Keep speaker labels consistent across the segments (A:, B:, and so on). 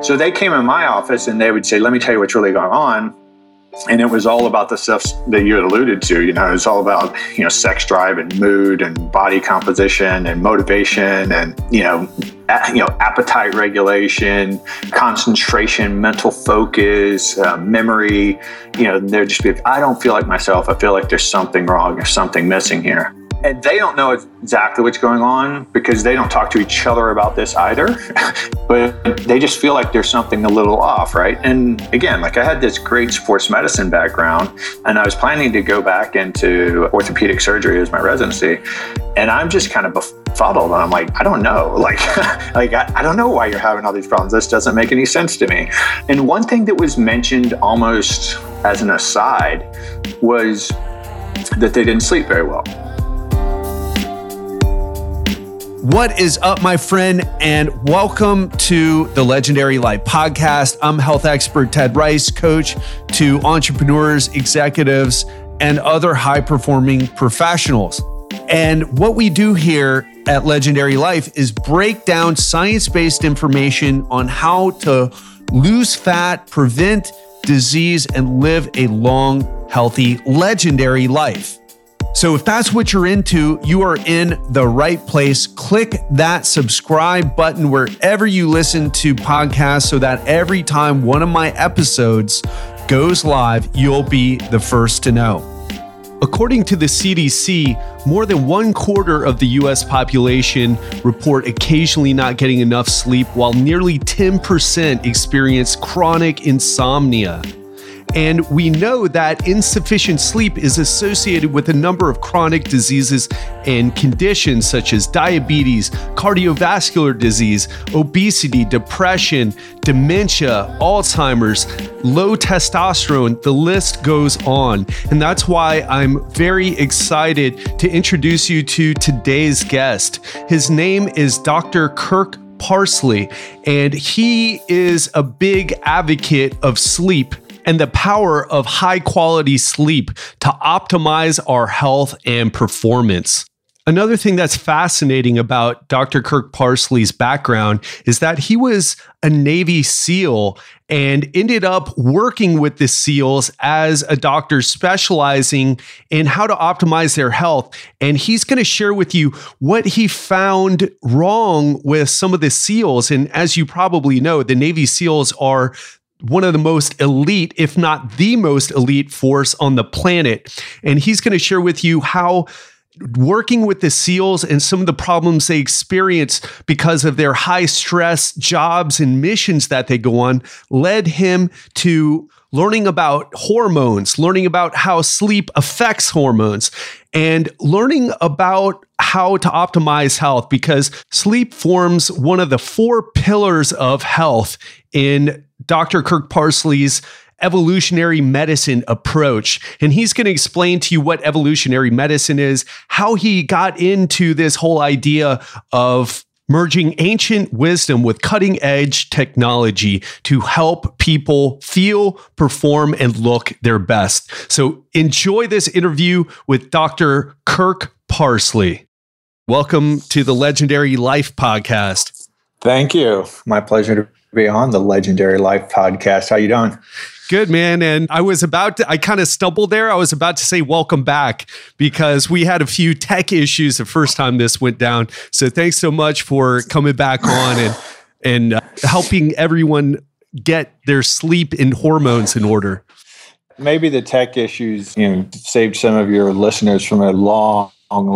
A: So they came in my office and they would say, let me tell you what's really going on. And it was all about the stuff that you had alluded to. You know, it's all about, sex drive and mood and body composition and motivation and, appetite regulation, concentration, mental focus, memory. They're just, I don't feel like myself. I feel like there's something wrong or something missing here. And they don't know exactly what's going on because they don't talk to each other about this either. But they just feel like there's something a little off, right? And again, like I had this great sports medicine background and I was planning to go back into orthopedic surgery as my residency. And I'm just kind of befuddled. And I'm like, I don't know. I don't know why you're having all these problems. This doesn't make any sense to me. And one thing that was mentioned almost as an aside was that they didn't sleep very well.
B: What is up, my friend, and welcome to the Legendary Life Podcast. I'm health expert Ted Rice, coach to entrepreneurs, executives, and other high-performing professionals. And what we do here at Legendary Life is break down science-based information on how to lose fat, prevent disease, and live a long, healthy, legendary life. So if that's what you're into, you are in the right place. Click that subscribe button wherever you listen to podcasts so that every time one of my episodes goes live, you'll be the first to know. According to the CDC, more than 1/4 of the US population report occasionally not getting enough sleep, while nearly 10% experience chronic insomnia. And we know that insufficient sleep is associated with a number of chronic diseases and conditions such as diabetes, cardiovascular disease, obesity, depression, dementia, Alzheimer's, low testosterone, the list goes on. And that's why I'm very excited to introduce you to today's guest. His name is Dr. Kirk Parsley, and he is a big advocate of sleep and the power of high quality sleep to optimize our health and performance. Another thing that's fascinating about Dr. Kirk Parsley's background is that he was a Navy SEAL and ended up working with the SEALs as a doctor specializing in how to optimize their health. And he's going to share with you what he found wrong with some of the SEALs. And as you probably know, the Navy SEALs are one of the most elite, if not the most elite force on the planet. And he's going to share with you how working with the SEALs and some of the problems they experience because of their high stress jobs and missions that they go on led him to learning about hormones, learning about how sleep affects hormones, and learning about how to optimize health, because sleep forms one of the 4 pillars of health in Dr. Kirk Parsley's evolutionary medicine approach. And he's going to explain to you what evolutionary medicine is, how he got into this whole idea of merging ancient wisdom with cutting edge technology to help people feel, perform, and look their best. So enjoy this interview with Dr. Kirk Parsley. Welcome to the Legendary Life Podcast.
A: Thank you. My pleasure to be on the Legendary Life Podcast. How you doing?
B: Good, man. And I kind of stumbled there. I was about to say welcome back because we had a few tech issues the first time this went down. So thanks so much for coming back on and helping everyone get their sleep and hormones in order.
A: Maybe the tech issues, saved some of your listeners from a long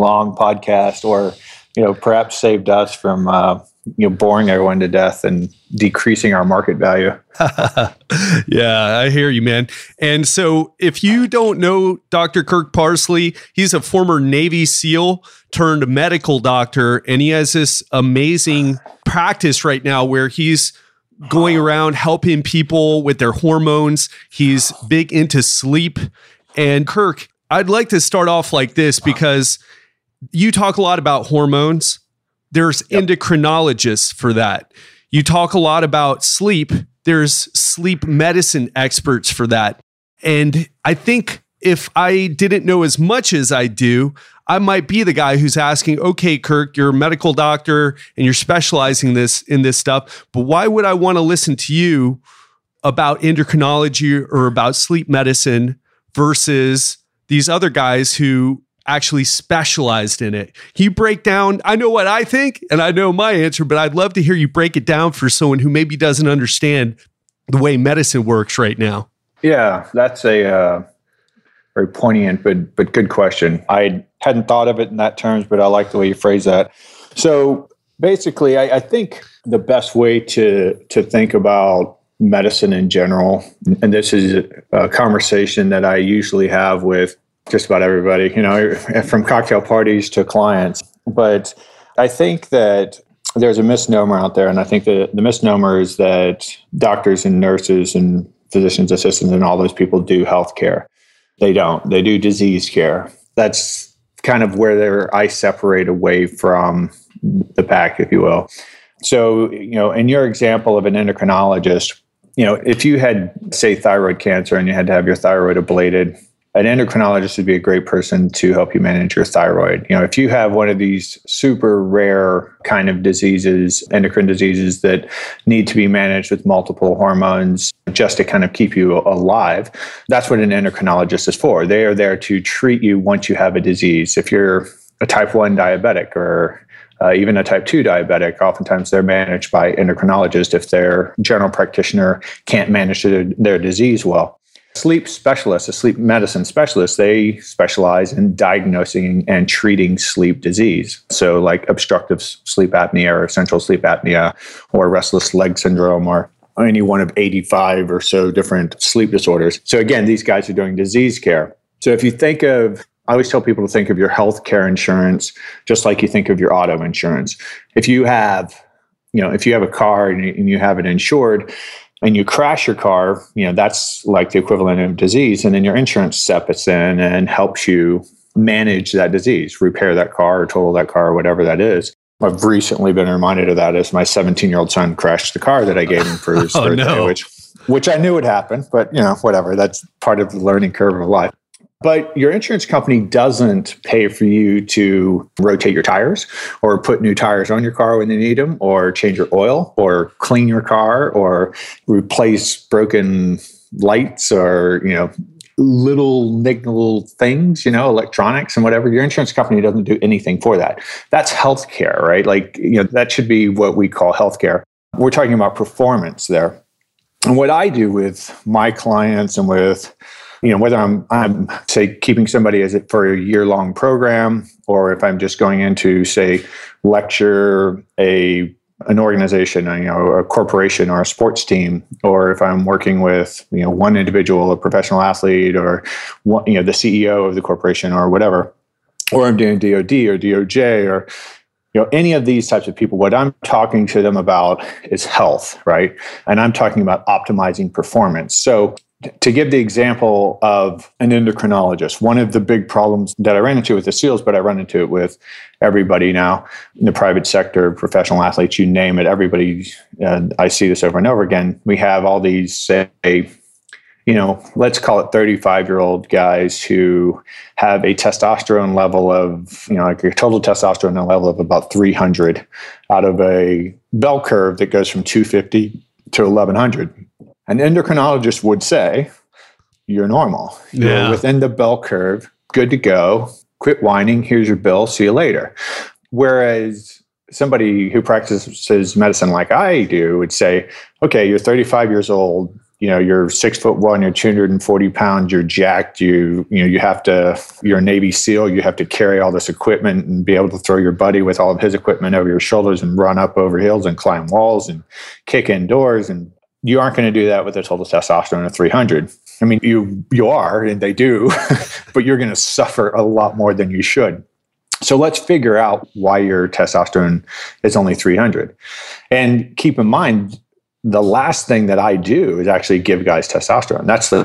A: podcast, or, perhaps saved us from, boring everyone to death and decreasing our market value.
B: Yeah, I hear you, man. And so if you don't know Dr. Kirk Parsley, he's a former Navy SEAL turned medical doctor, and he has this amazing practice right now where he's going around helping people with their hormones. He's big into sleep. And Kirk, I'd like to start off like this because you talk a lot about hormones. There's endocrinologists for that. You talk a lot about sleep. There's sleep medicine experts for that. And I think if I didn't know as much as I do, I might be the guy who's asking, okay, Kirk, you're a medical doctor and you're specializing in this stuff, but why would I want to listen to you about endocrinology or about sleep medicine versus these other guys who actually specialized in it? Can you break down? I know what I think and I know my answer, but I'd love to hear you break it down for someone who maybe doesn't understand the way medicine works right now.
A: Yeah, that's a very poignant but good question. I hadn't thought of it in that terms, but I like the way you phrase that. So basically, I think the best way to think about medicine in general, and this is a conversation that I usually have with just about everybody, from cocktail parties to clients. But I think that there's a misnomer out there, and I think that the misnomer is that doctors and nurses and physicians assistants and all those people do healthcare. They don't. They do disease care. That's kind of where I separate away from the pack, if you will. So, in your example of an endocrinologist, if you had, say, thyroid cancer and you had to have your thyroid ablated, an endocrinologist would be a great person to help you manage your thyroid. If you have one of these super rare kind of diseases, endocrine diseases that need to be managed with multiple hormones just to kind of keep you alive, that's what an endocrinologist is for. They are there to treat you once you have a disease. If you're a type 1 diabetic or even a type 2 diabetic, oftentimes they're managed by endocrinologists if their general practitioner can't manage their disease well. Sleep specialists, a sleep medicine specialist, they specialize in diagnosing and treating sleep disease. So like obstructive sleep apnea or essential sleep apnea or restless leg syndrome or any one of 85 or so different sleep disorders. So again, these guys are doing disease care. So if you think of, I always tell people to think of your healthcare insurance just like you think of your auto insurance. If you have a car and you have it insured, and you crash your car, that's like the equivalent of disease. And then your insurance steps in and helps you manage that disease, repair that car or total that car or whatever that is. I've recently been reminded of that as my 17-year-old son crashed the car that I gave him for his birthday, which I knew would happen, but whatever. That's part of the learning curve of life. But your insurance company doesn't pay for you to rotate your tires or put new tires on your car when they need them or change your oil or clean your car or replace broken lights or, little niggle things, electronics and whatever. Your insurance company doesn't do anything for that. That's healthcare, right? That should be what we call healthcare. We're talking about performance there. And what I do with my clients and with whether I'm say keeping somebody as it for a year-long program, or if I'm just going into, say, lecture an organization, a corporation or a sports team, or if I'm working with one individual, a professional athlete, or the CEO of the corporation or whatever, or I'm doing DOD or DOJ or any of these types of people, what I'm talking to them about is health, right? And I'm talking about optimizing performance. So to give the example of an endocrinologist, one of the big problems that I ran into with the SEALs, but I run into it with everybody now in the private sector, professional athletes, you name it, everybody, I see this over and over again. We have all these, say, let's call it 35-year-old guys who have a testosterone level of, like a total testosterone level of about 300 out of a bell curve that goes from 250 to 1100. An endocrinologist would say, you're normal. You're within the bell curve, good to go. Quit whining. Here's your bill. See you later. Whereas somebody who practices medicine like I do would say, okay, you're 35 years old. You're 6'1", you're 240 pounds, you're jacked, you're a Navy SEAL, you have to carry all this equipment and be able to throw your buddy with all of his equipment over your shoulders and run up over hills and climb walls and kick in doors. And you aren't going to do that with a total testosterone of 300. I mean, you are, and they do, but you're going to suffer a lot more than you should. So let's figure out why your testosterone is only 300. And keep in mind, the last thing that I do is actually give guys testosterone.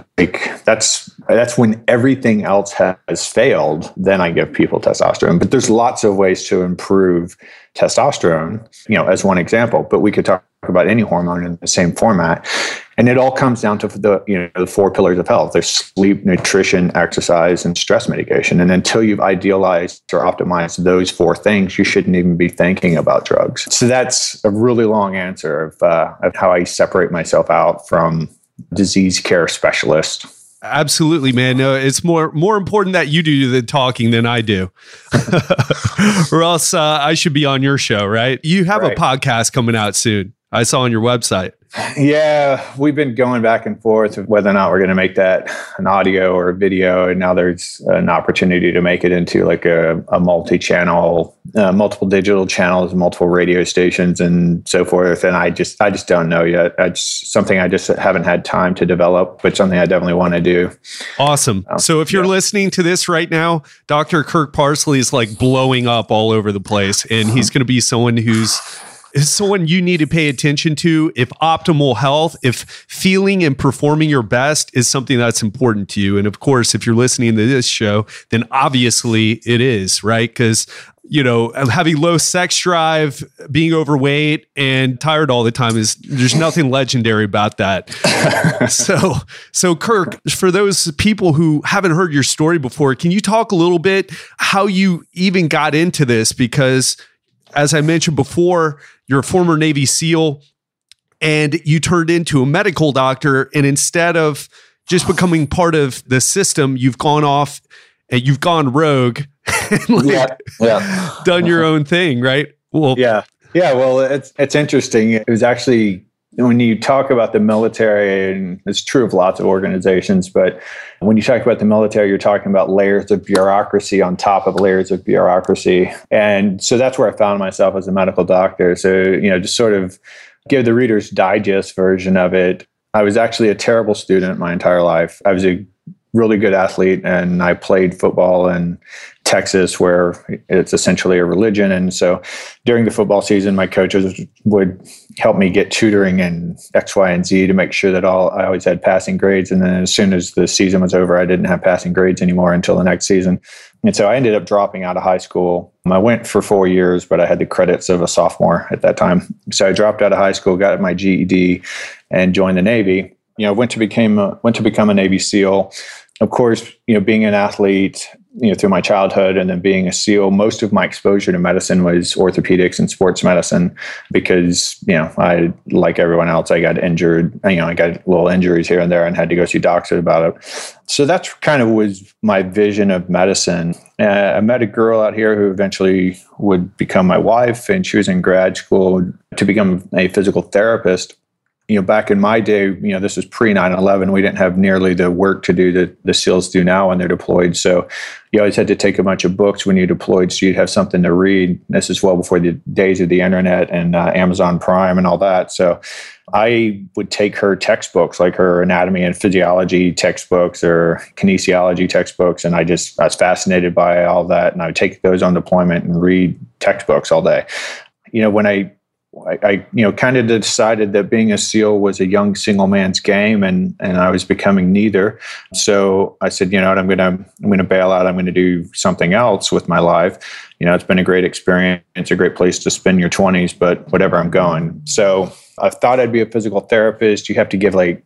A: That's when everything else has failed. Then I give people testosterone. But there's lots of ways to improve testosterone, as one example. But we could talk about any hormone in the same format. And it all comes down to the 4 pillars of health. There's sleep, nutrition, exercise, and stress mitigation. And until you've idealized or optimized those 4 things, you shouldn't even be thinking about drugs. So that's a really long answer of how I separate myself out from disease care specialist.
B: Absolutely, man. No, it's more important that you do the talking than I do, or else I should be on your show, right? You have a podcast coming out soon. I saw on your website.
A: Yeah, we've been going back and forth of whether or not we're going to make that an audio or a video. And now there's an opportunity to make it into like a multi-channel, multiple digital channels, multiple radio stations and so forth. And I just don't know yet. It's something I just haven't had time to develop, but something I definitely want to do.
B: Awesome. So if you're listening to this right now, Dr. Kirk Parsley is like blowing up all over the place, and he's going to be someone you need to pay attention to. If optimal health, if feeling and performing your best is something that's important to you. And of course, if you're listening to this show, then obviously it is, right? Because, having low sex drive, being overweight and tired all the time there's nothing legendary about that. So Kirk, for those people who haven't heard your story before, can you talk a little bit how you even got into this? Because as I mentioned before, you're a former Navy SEAL and you turned into a medical doctor. And instead of just becoming part of the system, you've gone off and you've gone rogue and done your own thing, right?
A: Well, yeah. Well, it's interesting. It was actually, when you talk about the military, and it's true of lots of organizations, but when you talk about the military, you're talking about layers of bureaucracy on top of layers of bureaucracy. And so that's where I found myself as a medical doctor. So, just sort of give the Reader's Digest version of it. I was actually a terrible student my entire life. I was a really good athlete, and I played football in Texas, where it's essentially a religion. And so during the football season, my coaches would help me get tutoring in X, Y, and Z to make sure that I always had passing grades. And then as soon as the season was over, I didn't have passing grades anymore until the next season. And so I ended up dropping out of high school. I went for 4 years, but I had the credits of a sophomore at that time. So I dropped out of high school, got my GED, and joined the Navy. Went to become a Navy SEAL. Of course, being an athlete, through my childhood and then being a SEAL, most of my exposure to medicine was orthopedics and sports medicine because, I, like everyone else, I got injured. I got little injuries here and there and had to go see doctors about it. So that's kind of was my vision of medicine. I met a girl out here who eventually would become my wife, and she was in grad school to become a physical therapist. Back in my day, this was pre 9/11. We didn't have nearly the work to do that the SEALs do now when they're deployed. So you always had to take a bunch of books when you deployed so you'd have something to read. This is well before the days of the internet and Amazon Prime and all that. So I would take her textbooks, like her anatomy and physiology textbooks or kinesiology textbooks. And I was fascinated by all that. And I would take those on deployment and read textbooks all day. When I kind of decided that being a SEAL was a young single man's game, and I was becoming neither. So I said, I'm going to bail out. I'm going to do something else with my life. It's been a great experience. It's a great place to spend your 20s, but whatever, I'm going. So I thought I'd be a physical therapist. You have to give like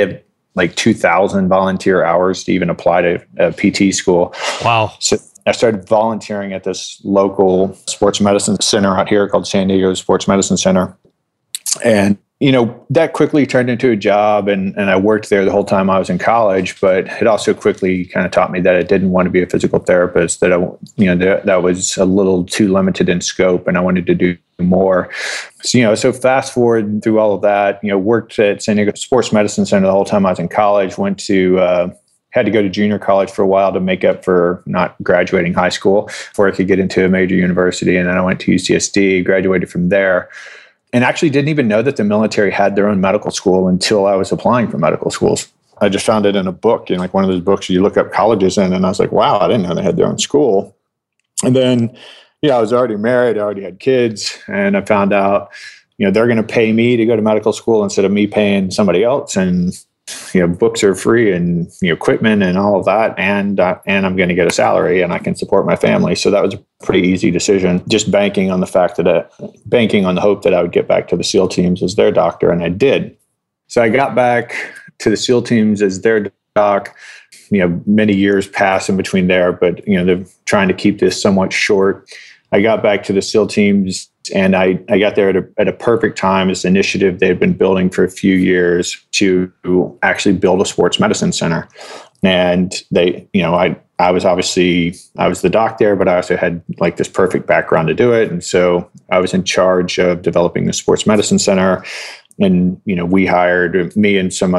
A: 2,000 volunteer hours to even apply to a PT school.
B: Wow.
A: So I started volunteering at this local sports medicine center out here called San Diego Sports Medicine Center. And, that quickly turned into a job, and I worked there the whole time I was in college, but it also quickly kind of taught me that I didn't want to be a physical therapist, that that was a little too limited in scope, and I wanted to do more. So fast forward through all of that, worked at San Diego Sports Medicine Center the whole time I was in college, had to go to junior college for a while to make up for not graduating high school before I could get into a major university. And then I went to UCSD, graduated from there, and actually didn't even know that the military had their own medical school until I was applying for medical schools. I just found it in a book, like one of those books you look up colleges in, and I was like, wow, I didn't know they had their own school. And then, I was already married, I already had kids, and I found out, they're going to pay me to go to medical school instead of me paying somebody else. And books are free and equipment and all of that, and I'm going to get a salary and I can support my family. So that was a pretty easy decision, just banking on the hope that I would get back to the SEAL teams as their doctor, and I did. So I got back to the SEAL teams as their doc. Many years pass in between there, but they're trying to keep this somewhat short. I got back to the SEAL teams, and I got there at a perfect time. This initiative they had been building for a few years to actually build a sports medicine center. And I was the doc there, but I also had like this perfect background to do it. And so I was in charge of developing the sports medicine center. And, we hired me and some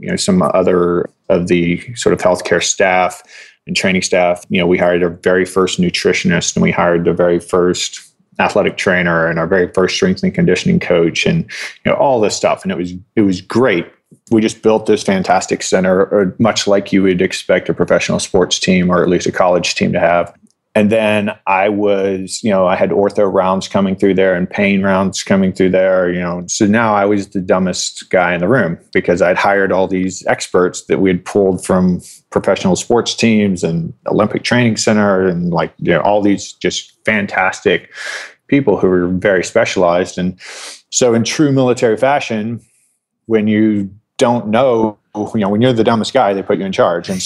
A: other of the sort of healthcare staff and training staff. We hired our very first nutritionist, and we hired the very first athletic trainer and our very first strength and conditioning coach, and all this stuff. And it was great. We just built this fantastic center, much like you would expect a professional sports team or at least a college team to have. And then I had ortho rounds coming through there and pain rounds coming through there, So now I was the dumbest guy in the room because I'd hired all these experts that we had pulled from professional sports teams and Olympic Training Center and all these just fantastic people who were very specialized. And so in true military fashion, when you don't know, when you're the dumbest guy, they put you in charge. And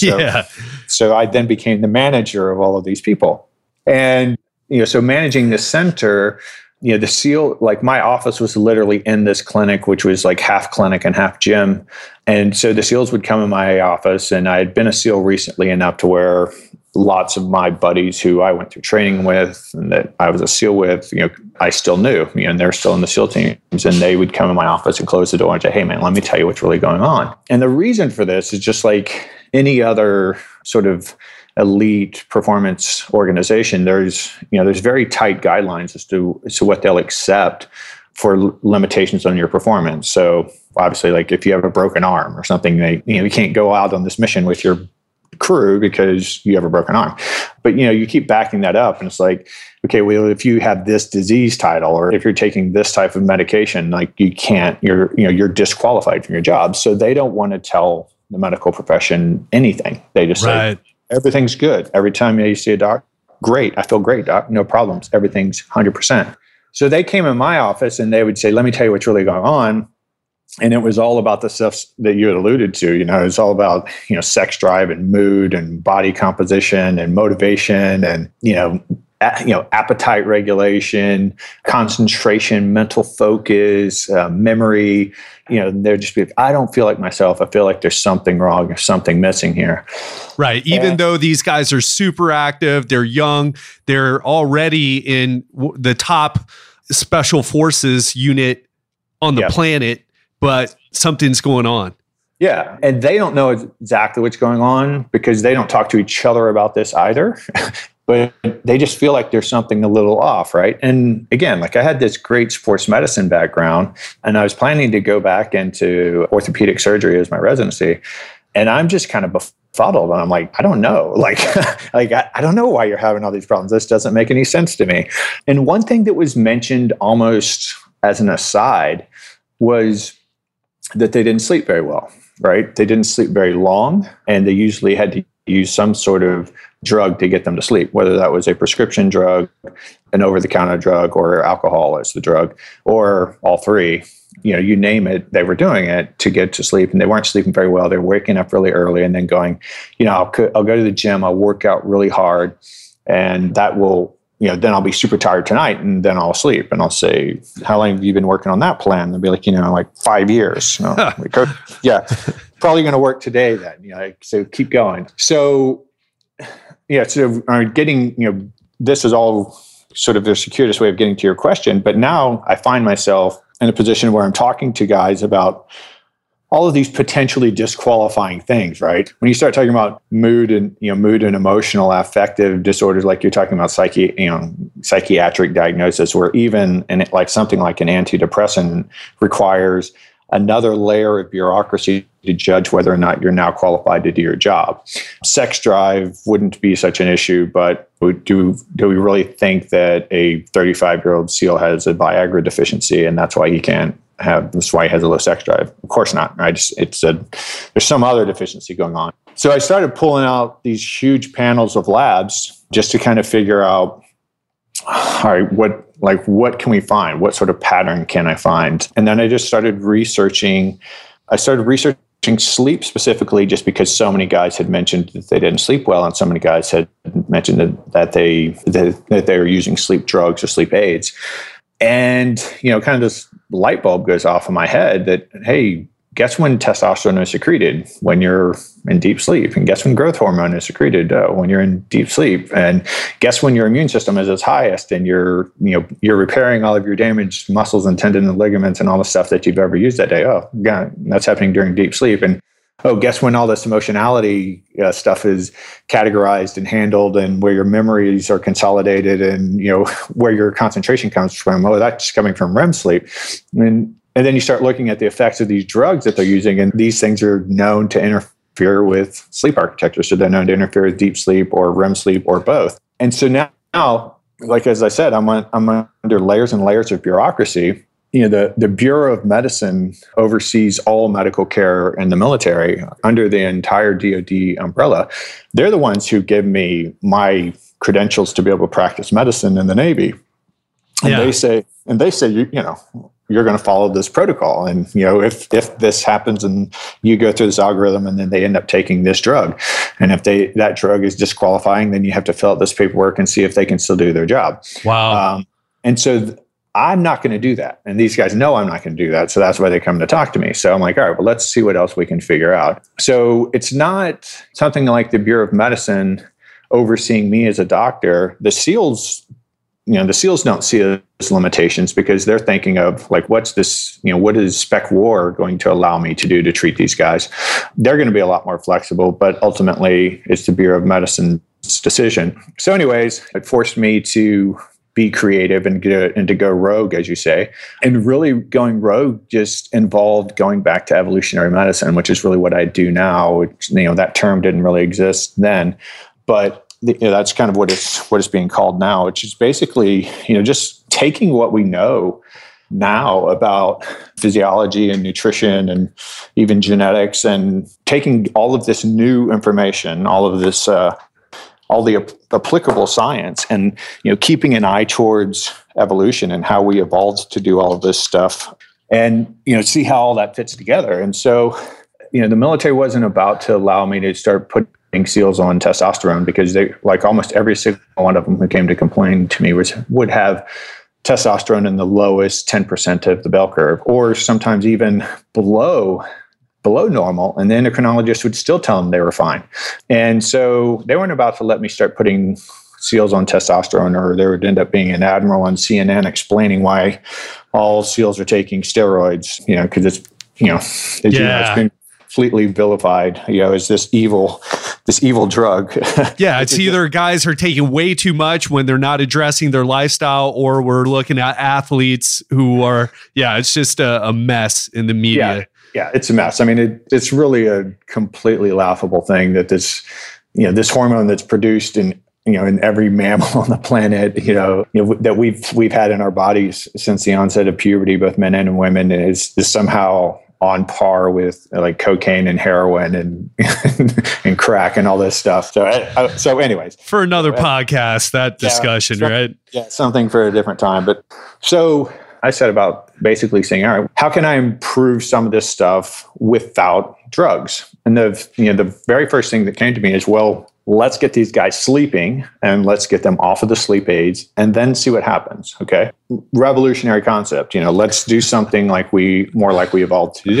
A: so I then became the manager of all of these people. And, so managing the center, the SEAL, my office was literally in this clinic, which was like half clinic and half gym. And so the SEALs would come in my office, and I had been a SEAL recently enough to where lots of my buddies who I went through training with and that I was a SEAL with, I still knew, and they're still in the SEAL teams, and they would come in my office and close the door and say, "Hey man, let me tell you what's really going on." And the reason for this is just like any other sort of elite performance organization. There's very tight guidelines as to what they'll accept for limitations on your performance. So obviously, if you have a broken arm or something, you can't go out on this mission with your crew because you have a broken arm. But you keep backing that up, and it's like, okay, well, if you have this disease title or if you're taking this type of medication, you can't, you're disqualified from your job. So they don't want to tell the medical profession anything. They just say everything's good. Every time you see a doc, great, I feel great, doc, no problems, everything's 100%. So they came in my office and they would say, "Let me tell you what's really going on." And it was all about the stuff that you had alluded to. It's all about, sex drive and mood and body composition and motivation and, appetite regulation, concentration, mental focus, memory. They're just, I don't feel like myself. I feel like there's something wrong or something missing here.
B: Right. Even though these guys are super active, they're young, they're already in the top special forces unit on the planet. But something's going on.
A: Yeah. And they don't know exactly what's going on because they don't talk to each other about this either. But they just feel like there's something a little off, right? And again, I had this great sports medicine background, and I was planning to go back into orthopedic surgery as my residency. And I'm just kind of befuddled. And I'm like, I don't know. I don't know why you're having all these problems. This doesn't make any sense to me. And one thing that was mentioned almost as an aside was that they didn't sleep very well, right? They didn't sleep very long, and they usually had to use some sort of drug to get them to sleep, whether that was a prescription drug, an over-the-counter drug, or alcohol as the drug, or all three. You name it, they were doing it to get to sleep, and they weren't sleeping very well. They were waking up really early and then going, I'll go to the gym, I'll work out really hard, and that will, then I'll be super tired tonight, and then I'll sleep. And I'll say, "How long have you been working on that plan?" They'll be like, 5 years. Yeah, probably going to work today then. So keep going. So, so getting, this is all sort of the circuitous way of getting to your question. But now I find myself in a position where I'm talking to guys about all of these potentially disqualifying things, right? When you start talking about mood and emotional affective disorders, like you're talking about psychiatric diagnosis, where even something like an antidepressant requires another layer of bureaucracy to judge whether or not you're now qualified to do your job. Sex drive wouldn't be such an issue, but do we really think that a 35-year-old SEAL has a Viagra deficiency and that's why he has a low sex drive? Of course not, right? There's some other deficiency going on. So I started pulling out these huge panels of labs just to kind of figure out, all right, what can we find? What sort of pattern can I find? And then I just started researching. I started researching sleep specifically just because so many guys had mentioned that they didn't sleep well, and so many guys had mentioned that they were using sleep drugs or sleep aids. And, kind of this light bulb goes off in my head that, hey, guess when testosterone is secreted? When you're in deep sleep. And guess when growth hormone is secreted? When you're in deep sleep. And guess when your immune system is its highest and you're repairing all of your damaged muscles and tendons and ligaments and all the stuff that you've ever used that day. Oh, yeah, that's happening during deep sleep. And guess when all this emotionality stuff is categorized and handled, and where your memories are consolidated, and where your concentration comes from. Oh, that's coming from REM sleep. And then you start looking at the effects of these drugs that they're using, and these things are known to interfere with sleep architecture. So they're known to interfere with deep sleep or REM sleep or both. And so now, like as I said, I'm under layers and layers of bureaucracy. The Bureau of Medicine oversees all medical care in the military under the entire DoD umbrella. They're the ones who give me my credentials to be able to practice medicine in the Navy. And they say, you're going to follow this protocol. And, if this happens and you go through this algorithm and then they end up taking this drug, and if that drug is disqualifying, then you have to fill out this paperwork and see if they can still do their job.
B: Wow.
A: And so I'm not going to do that. And these guys know I'm not going to do that. So that's why they come to talk to me. So I'm like, all right, well, let's see what else we can figure out. So it's not something like the Bureau of Medicine overseeing me as a doctor. The SEALs don't see it as limitations because they're thinking of what's this, what is Spec War going to allow me to do to treat these guys? They're going to be a lot more flexible, but ultimately it's the Bureau of Medicine's decision. So anyways, it forced me to be creative and to go rogue, as you say. And really going rogue just involved going back to evolutionary medicine, which is really what I do now. That term didn't really exist then, but that's kind of what it's being called now, which is basically, just taking what we know now about physiology and nutrition and even genetics, and taking all of this new information, all of this, all the applicable science, and keeping an eye towards evolution and how we evolved to do all of this stuff, and see how all that fits together. And so, the military wasn't about to allow me to start putting SEALs on testosterone, because they, almost every single one of them who came to complain to me would have testosterone in the lowest 10% of the bell curve, or sometimes even below normal, and the endocrinologist would still tell them they were fine. And so they weren't about to let me start putting SEALs on testosterone, or there would end up being an admiral on CNN explaining why all SEALs are taking steroids, because it's been completely vilified, as this evil drug.
B: Yeah, it's either guys are taking way too much when they're not addressing their lifestyle, or we're looking at athletes who are, it's just a mess in the media.
A: Yeah, it's a mess. I mean, it's really a completely laughable thing that this hormone that's produced in every mammal on the planet, that we've had in our bodies since the onset of puberty, both men and women, is somehow on par with cocaine and heroin and crack and all this stuff. So anyways,
B: for another podcast, that discussion, right?
A: Yeah, something for a different time. But so I set about basically saying, all right, how can I improve some of this stuff without drugs? And the very first thing that came to me is, well, let's get these guys sleeping and let's get them off of the sleep aids and then see what happens. Okay. Revolutionary concept. Let's do something more like we evolved to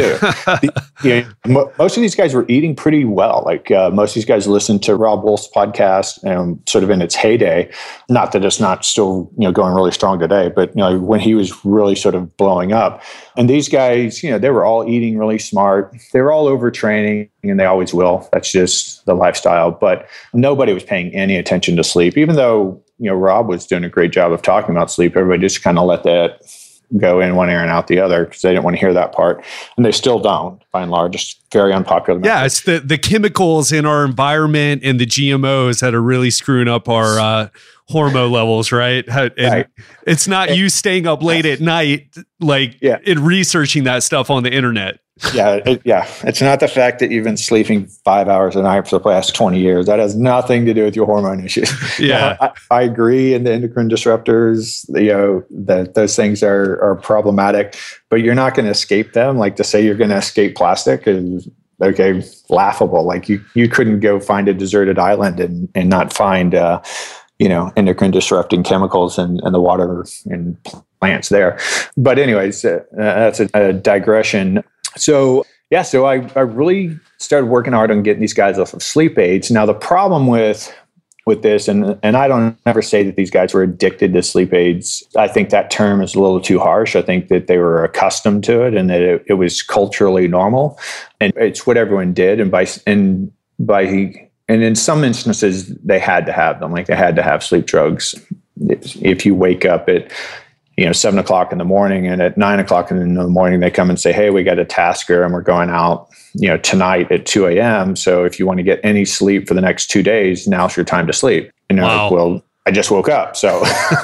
A: do. Most of these guys were eating pretty well. Most of these guys listened to Rob Wolf's podcast, sort of in its heyday. Not that it's not still, going really strong today, but, when he was really sort of blowing up. And these guys, they were all eating really smart. They were all overtraining, and they always will. That's just the lifestyle. But nobody was paying any attention to sleep, even though, Rob was doing a great job of talking about sleep. Everybody just kind of let that go in one ear and out the other because they didn't want to hear that part. And they still don't, by and large. It's very unpopular.
B: Yeah, it's the chemicals in our environment and the GMOs that are really screwing up our hormone levels, right? And
A: right.
B: It's not you staying up late at night, in researching that stuff on the internet.
A: It's not the fact that you've been sleeping 5 hours a night for the past 20 years. That has nothing to do with your hormone issues.
B: Yeah,
A: I agree. And the endocrine disruptors, that those things are problematic, but you're not going to escape them. Like to say you're going to escape plastic is laughable. Like you couldn't go find a deserted island and not find endocrine disrupting chemicals in the water and plants there. But anyways, that's a digression. So I really started working hard on getting these guys off of sleep aids. Now the problem with this, and I don't ever say that these guys were addicted to sleep aids. I think that term is a little too harsh. I think that they were accustomed to it and that it was culturally normal, and it's what everyone did. And in some instances, they had to have them. Like they had to have sleep drugs. If you wake up at 7 o'clock in the morning, and at 9 o'clock in the morning, they come and say, "Hey, we got a tasker and we're going out, tonight at 2 a.m. So if you want to get any sleep for the next 2 days, now's your time to sleep." And you're like, "Well, I just woke up. So,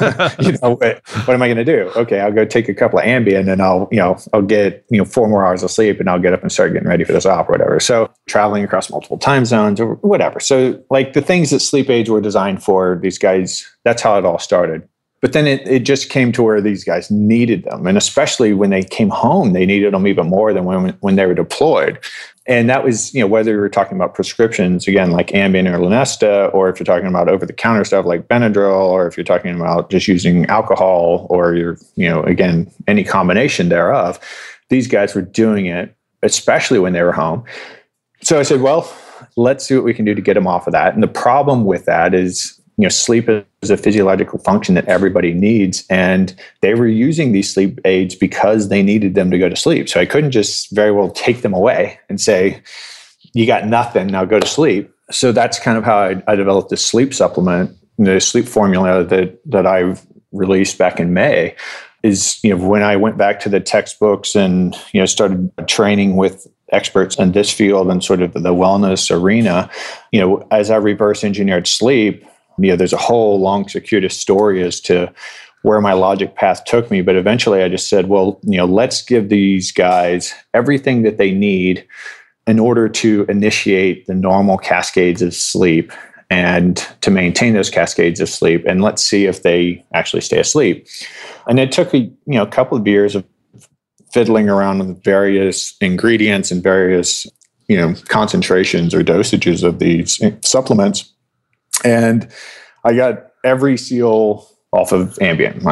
A: what am I going to do? Okay, I'll go take a couple of Ambien and I'll get, 4 more hours of sleep and I'll get up and start getting ready for this op or whatever." So traveling across multiple time zones or whatever. So like the things that sleep aids were designed for, these guys, that's how it all started. But then it just came to where these guys needed them. And especially when they came home, they needed them even more than when they were deployed. And that was, whether you're talking about prescriptions, again, like Ambien or Lunesta, or if you're talking about over-the-counter stuff like Benadryl, or if you're talking about just using alcohol, or again, any combination thereof, thise guys were doing it, especially when they were home. So I said, well, let's see what we can do to get them off of that. And the problem with that is, sleep is a physiological function that everybody needs. And they were using these sleep aids because they needed them to go to sleep. So I couldn't just very well take them away and say, "You got nothing, now go to sleep." So that's kind of how I developed this sleep supplement, the sleep formula that I've released back in May. Is, when I went back to the textbooks and, started training with experts in this field and sort of the wellness arena, as I reverse engineered sleep, there's a whole long circuitous story as to where my logic path took me. But eventually I just said, well, let's give these guys everything that they need in order to initiate the normal cascades of sleep and to maintain those cascades of sleep. And let's see if they actually stay asleep. And it took a couple of years of fiddling around with various ingredients and various, concentrations or dosages of these supplements. And I got every seal off of Ambien,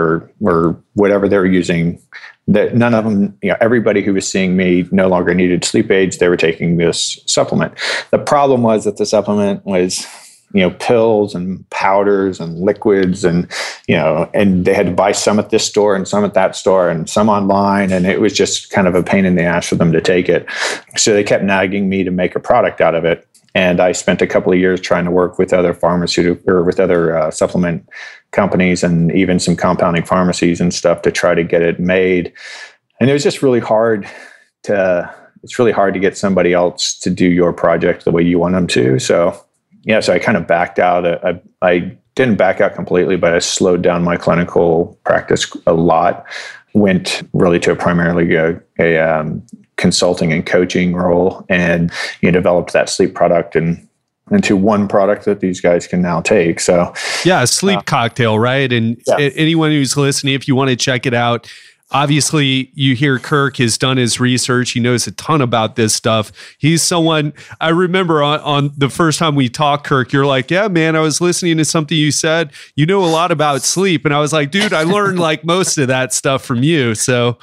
A: or whatever they were using. That none of them, everybody who was seeing me no longer needed sleep aids. They were taking this supplement. The problem was that the supplement was, pills and powders and liquids, and and they had to buy some at this store and some at that store and some online, and it was just kind of a pain in the ass for them to take it. So they kept nagging me to make a product out of it. And I spent a couple of years trying to work with other pharmaceutical or with other supplement companies and even some compounding pharmacies and stuff to try to get it made. And it was just really hard to get somebody else to do your project the way you want them to. So I kind of backed out. I didn't back out completely, but I slowed down my clinical practice a lot. Went really to primarily a consulting and coaching role, and developed that sleep product and into one product that these guys can now take. So
B: a sleep cocktail, right? And anyone who's listening, if you want to check it out, obviously you hear Kirk has done his research. He knows a ton about this stuff. He's someone, I remember on the first time we talked, Kirk, you're like, "Yeah, man, I was listening to something you said. You know a lot about sleep." And I was like, "Dude, I learned like most of that stuff from you." So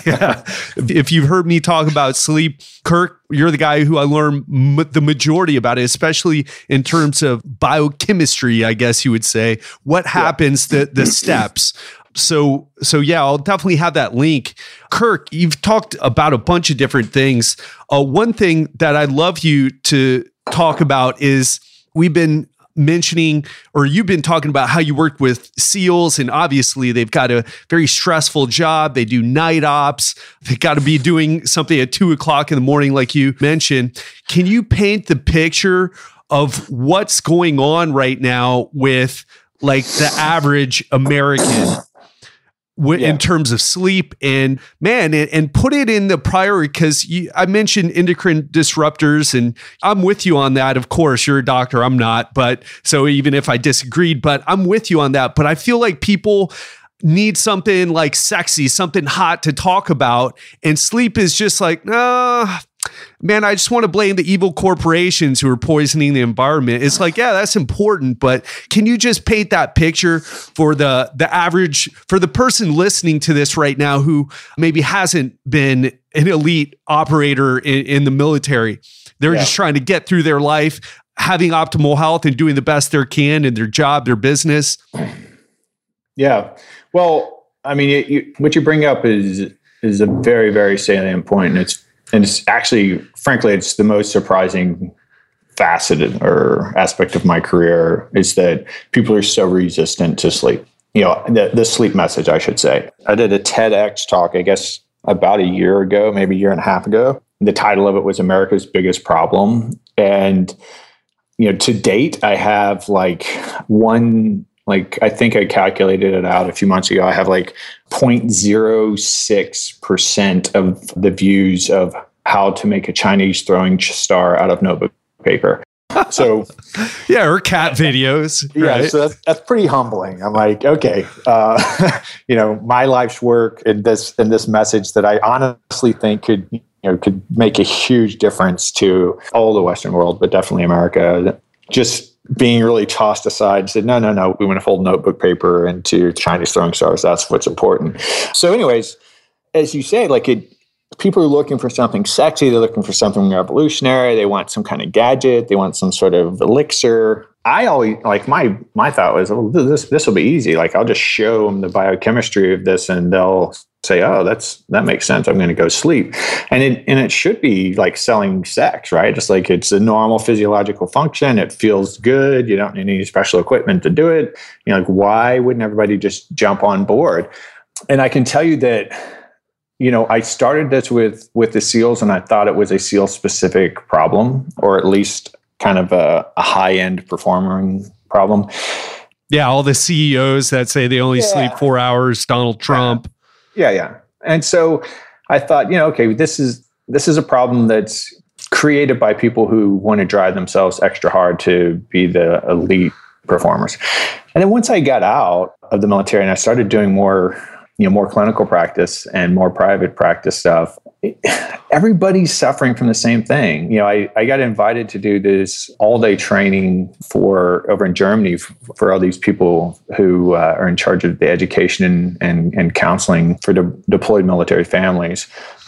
B: if you've heard me talk about sleep, Kirk, you're the guy who I learned the majority about it, especially in terms of biochemistry, I guess you would say. What happens, the steps. So I'll definitely have that link. Kirk, you've talked about a bunch of different things. One thing that I'd love you to talk about is we've been mentioning, or you've been talking about how you worked with SEALs, and obviously they've got a very stressful job. They do night ops. They got to be doing something at 2:00 in the morning, like you mentioned. Can you paint the picture of what's going on right now with like the average American in terms of sleep and put it in the priority? Because I mentioned endocrine disruptors, and I'm with you on that. Of course, you're a doctor, I'm not, but so even if I disagreed, but I'm with you on that. But I feel like people need something like sexy, something hot to talk about, and sleep is just like, man, I just want to blame the evil corporations who are poisoning the environment. It's like, yeah, that's important, but can you just paint that picture for the average, for the person listening to this right now who maybe hasn't been an elite operator in the military? They're just trying to get through their life, having optimal health and doing the best they can in their job, their business.
A: Yeah. Well, I mean, what you bring up is a very, very salient point. And it's actually, frankly, it's the most surprising facet or aspect of my career is that people are so resistant to sleep. The sleep message, I should say. I did a TEDx talk, I guess, about a year ago, maybe a year and a half ago. The title of it was America's Biggest Problem. And, to date, I have I think I calculated it out a few months ago. I have 0.06% of the views of how to make a Chinese throwing star out of notebook paper. So,
B: yeah, or cat videos. Right?
A: Yeah, so that's pretty humbling. I'm like, okay, my life's work in this message that I honestly think could make a huge difference to all the Western world, but definitely America. Just being really tossed aside, said, no, we want to fold notebook paper into Chinese throwing stars. That's what's important. So anyways, as you say, people are looking for something sexy. They're looking for something revolutionary. They want some kind of gadget. They want some sort of elixir. I always, my thought was, this will be easy. I'll just show them the biochemistry of this and they'll say, oh, that makes sense. I'm going to go sleep. And it should be like selling sex, right? Just like it's a normal physiological function. It feels good. You don't need any special equipment to do it. Why wouldn't everybody just jump on board? And I can tell you that, I started this with the SEALs, and I thought it was a SEAL specific problem, or at least kind of a high-end performing problem.
B: Yeah, all the CEOs that say they only sleep 4 hours, Donald Trump.
A: Yeah. And so I thought, okay, this is a problem that's created by people who want to drive themselves extra hard to be the elite performers. And then once I got out of the military and I started doing more clinical practice and more private practice stuff, everybody's suffering from the same thing. I got invited to do this all-day training over in Germany for all these people who are in charge of the education and counseling for deployed military families.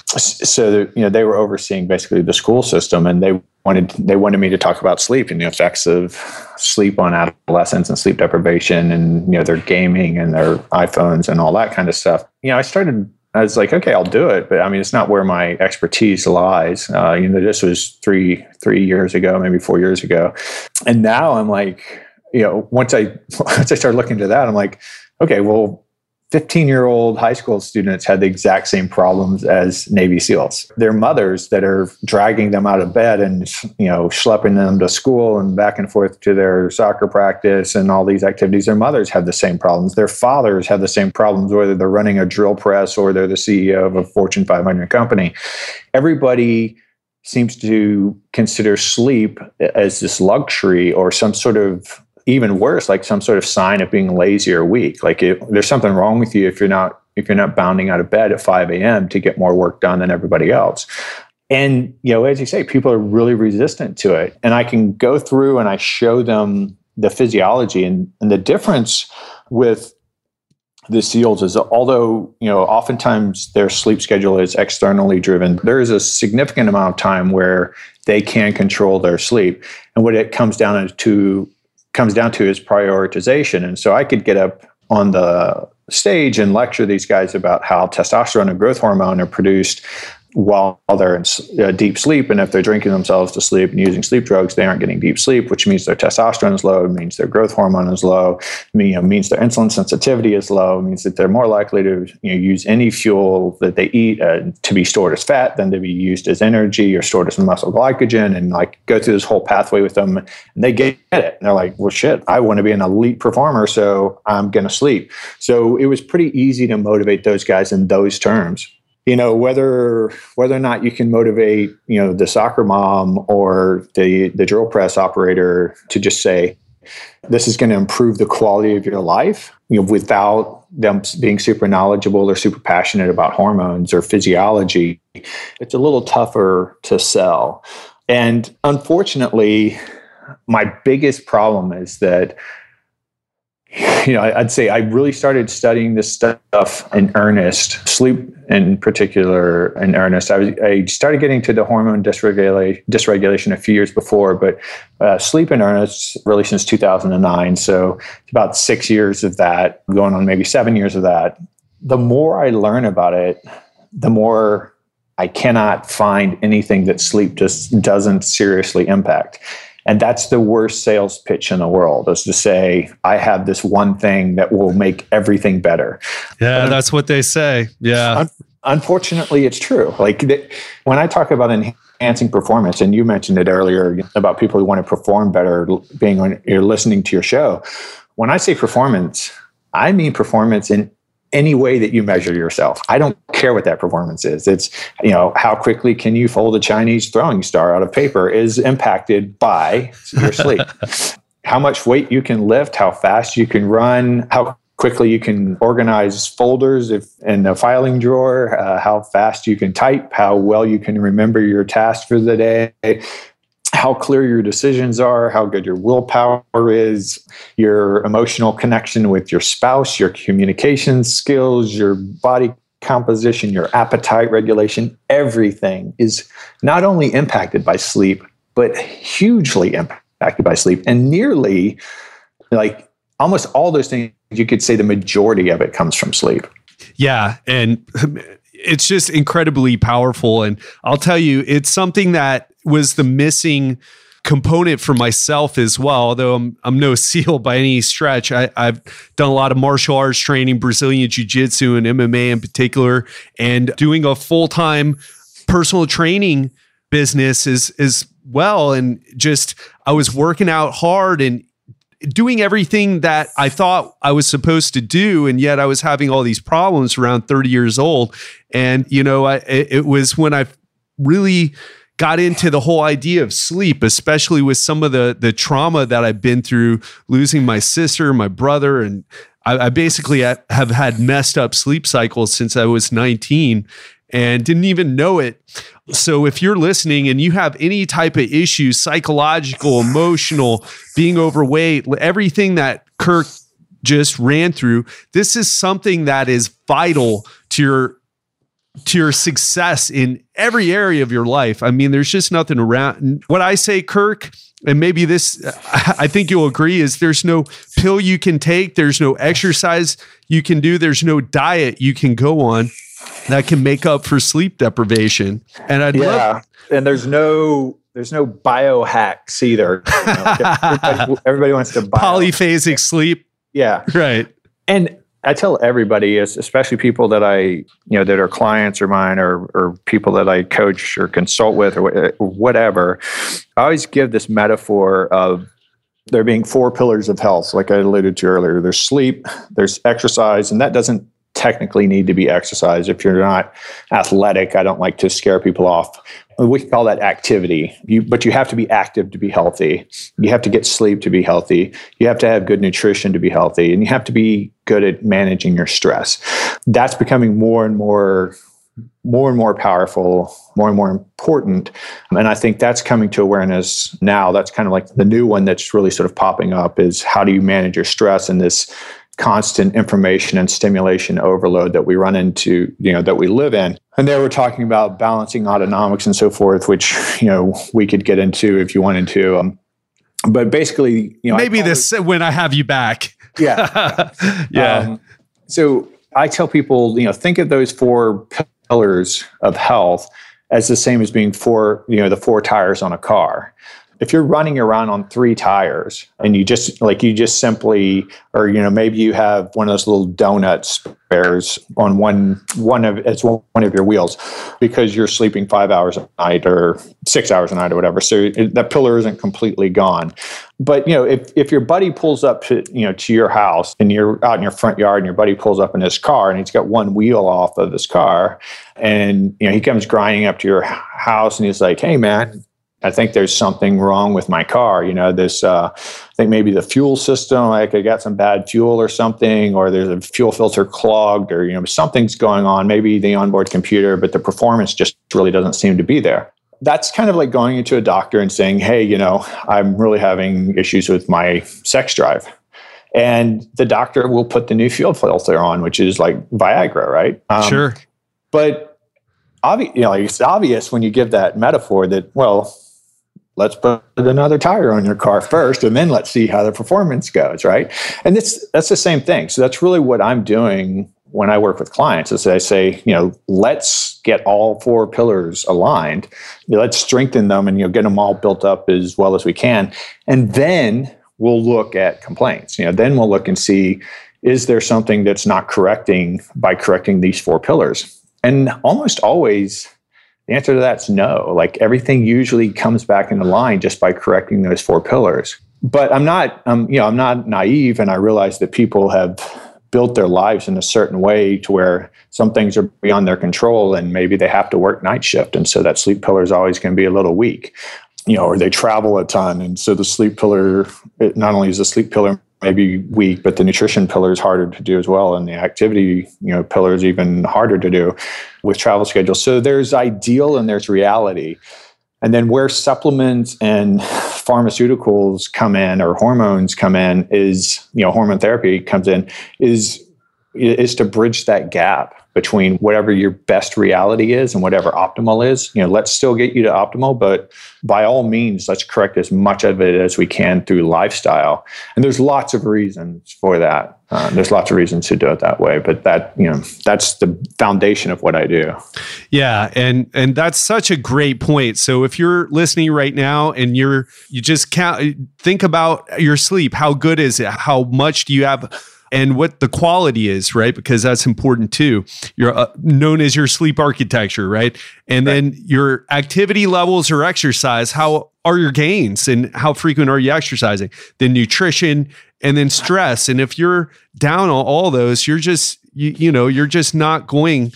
A: So they were overseeing basically the school system, and they wanted me to talk about sleep and the effects of sleep on adolescents and sleep deprivation and their gaming and their iPhones and all that kind of stuff. I was like, okay, I'll do it, but it's not where my expertise lies. This was three years ago, maybe 4 years ago, and now I'm like, once I started looking into that, I'm like, okay, well, 15-year-old high school students had the exact same problems as Navy SEALs. Their mothers that are dragging them out of bed and, schlepping them to school and back and forth to their soccer practice and all these activities, their mothers have the same problems. Their fathers have the same problems, whether they're running a drill press or they're the CEO of a Fortune 500 company. Everybody seems to consider sleep as this luxury or some sort of, even worse, like some sort of sign of being lazy or weak. There's something wrong with you if you're not bounding out of bed at 5 a.m. to get more work done than everybody else. And, as you say, people are really resistant to it. And I can go through and I show them the physiology and the difference with the SEALs is, although, oftentimes their sleep schedule is externally driven, there is a significant amount of time where they can control their sleep. And what it comes down to is prioritization. And so I could get up on the stage and lecture these guys about how testosterone and growth hormone are produced while they're in deep sleep. And if they're drinking themselves to sleep and using sleep drugs, they aren't getting deep sleep, which means their testosterone is low. It means their growth hormone is low. Means their insulin sensitivity is low. It means that they're more likely to use any fuel that they eat to be stored as fat than to be used as energy or stored as muscle glycogen, and like go through this whole pathway with them. And they get it. And they're like, well, shit, I want to be an elite performer, so I'm going to sleep. So it was pretty easy to motivate those guys in those terms. Whether or not you can motivate, the soccer mom or the drill press operator to just say, this is going to improve the quality of your life, without them being super knowledgeable or super passionate about hormones or physiology, it's a little tougher to sell. And unfortunately, my biggest problem is that, I'd say I really started studying this stuff in earnest, sleep in particular in earnest. I started getting to the hormone dysregulation a few years before, but sleep in earnest really since 2009. So it's about 6 years of that, going on maybe 7 years of that. The more I learn about it, the more I cannot find anything that sleep just doesn't seriously impact. And that's the worst sales pitch in the world, is to say, I have this one thing that will make everything better.
B: Yeah, that's what they say. Yeah.
A: Unfortunately, it's true. Like when I talk about enhancing performance, and you mentioned it earlier about people who want to perform better, you're listening to your show. When I say performance, I mean performance in any way that you measure yourself. I don't care what that performance is. It's, how quickly can you fold a Chinese throwing star out of paper is impacted by your sleep. How much weight you can lift, how fast you can run, how quickly you can organize folders in the filing drawer, how fast you can type, how well you can remember your task for the day, how clear your decisions are, how good your willpower is, your emotional connection with your spouse, your communication skills, your body composition, your appetite regulation. Everything is not only impacted by sleep, but hugely impacted by sleep. And nearly, like almost all those things, you could say the majority of it comes from sleep.
B: Yeah. And it's just incredibly powerful. And I'll tell you, it's something that was the missing component for myself as well. Although I'm no SEAL by any stretch. I've done a lot of martial arts training, Brazilian Jiu-Jitsu and MMA in particular, and doing a full-time personal training business as well. And just, I was working out hard and doing everything that I thought I was supposed to do. And yet I was having all these problems around 30 years old. And, it was when I really got into the whole idea of sleep, especially with some of the trauma that I've been through, losing my sister, my brother, and I basically have had messed up sleep cycles since I was 19 and didn't even know it. So if you're listening and you have any type of issues, psychological, emotional, being overweight, everything that Kirk just ran through, this is something that is vital to your success in every area of your life. I mean, there's just nothing around. What I say, Kirk, and maybe this, I think you'll agree, is there's no pill you can take. There's no exercise you can do. There's no diet you can go on that can make up for sleep deprivation. And I'd love.
A: And there's no biohacks either. Everybody wants to
B: polyphasic sleep.
A: Yeah.
B: Right.
A: And I tell everybody, especially people that that are clients of mine or people that I coach or consult with or whatever, I always give this metaphor of there being 4 pillars of health, like I alluded to earlier. There's sleep, there's exercise, and that doesn't technically need to be exercise. If you're not athletic, I don't like to scare people off. We can call that activity, but you have to be active to be healthy. You have to get sleep to be healthy. You have to have good nutrition to be healthy, and you have to be good at managing your stress. That's becoming more and more powerful, more and more important. And I think that's coming to awareness now. That's kind of like the new one that's really sort of popping up, is how do you manage your stress in this constant information and stimulation overload that we run into, that we live in. And there we're talking about balancing autonomics and so forth, which, we could get into if you wanted to. But basically,
B: maybe when I have you back.
A: Yeah.
B: Yeah.
A: So I tell people, think of those 4 pillars of health as the same as being the four tires on a car. If you're running around on 3 tires and you just simply, or maybe you have one of those little donut spares on one of your wheels because you're sleeping 5 hours a night or 6 hours a night or whatever. So that pillar isn't completely gone. But if your buddy pulls up to your house and you're out in your front yard and your buddy pulls up in his car and he's got one wheel off of his car and he comes grinding up to your house and he's like, "Hey man, I think there's something wrong with my car. I think maybe the fuel system, like I got some bad fuel or something, or there's a fuel filter clogged, or, something's going on, maybe the onboard computer, but the performance just really doesn't seem to be there." That's kind of like going into a doctor and saying, "Hey, I'm really having issues with my sex drive." And the doctor will put the new fuel filter on, which is like Viagra, right?
B: Sure.
A: But it's obvious when you give that metaphor that, well, let's put another tire on your car first, and then let's see how the performance goes, right? And that's the same thing. So that's really what I'm doing when I work with clients is I say, let's get all 4 pillars aligned. Let's strengthen them and get them all built up as well as we can. And then we'll look at complaints. Then we'll look and see, is there something that's not correcting by correcting these 4 pillars? And almost always, the answer to that's no. Like everything usually comes back into line just by correcting those 4 pillars. But I'm not naive, and I realize that people have built their lives in a certain way to where some things are beyond their control, and maybe they have to work night shift, and so that sleep pillar is always going to be a little weak. Or they travel a ton, and so the sleep pillar, not only is the sleep pillar maybe weak, but the nutrition pillar is harder to do as well. And the activity, pillar is even harder to do with travel schedules. So there's ideal and there's reality. And then where supplements and pharmaceuticals come in or hormones come in is, hormone therapy comes in is to bridge that gap between whatever your best reality is and whatever optimal is. Let's still get you to optimal, but by all means, let's correct as much of it as we can through lifestyle. And there's lots of reasons for that. There's lots of reasons to do it that way, but that's the foundation of what I do.
B: Yeah. And that's such a great point. So if you're listening right now and you just think about your sleep, how good is it? How much do you have? And what the quality is, right? Because that's important too. You're known as your sleep architecture, right? And then your activity levels or exercise, how are your gains and how frequent are you exercising? Then nutrition and then stress. And if you're down on all those, you're just, you're just not going,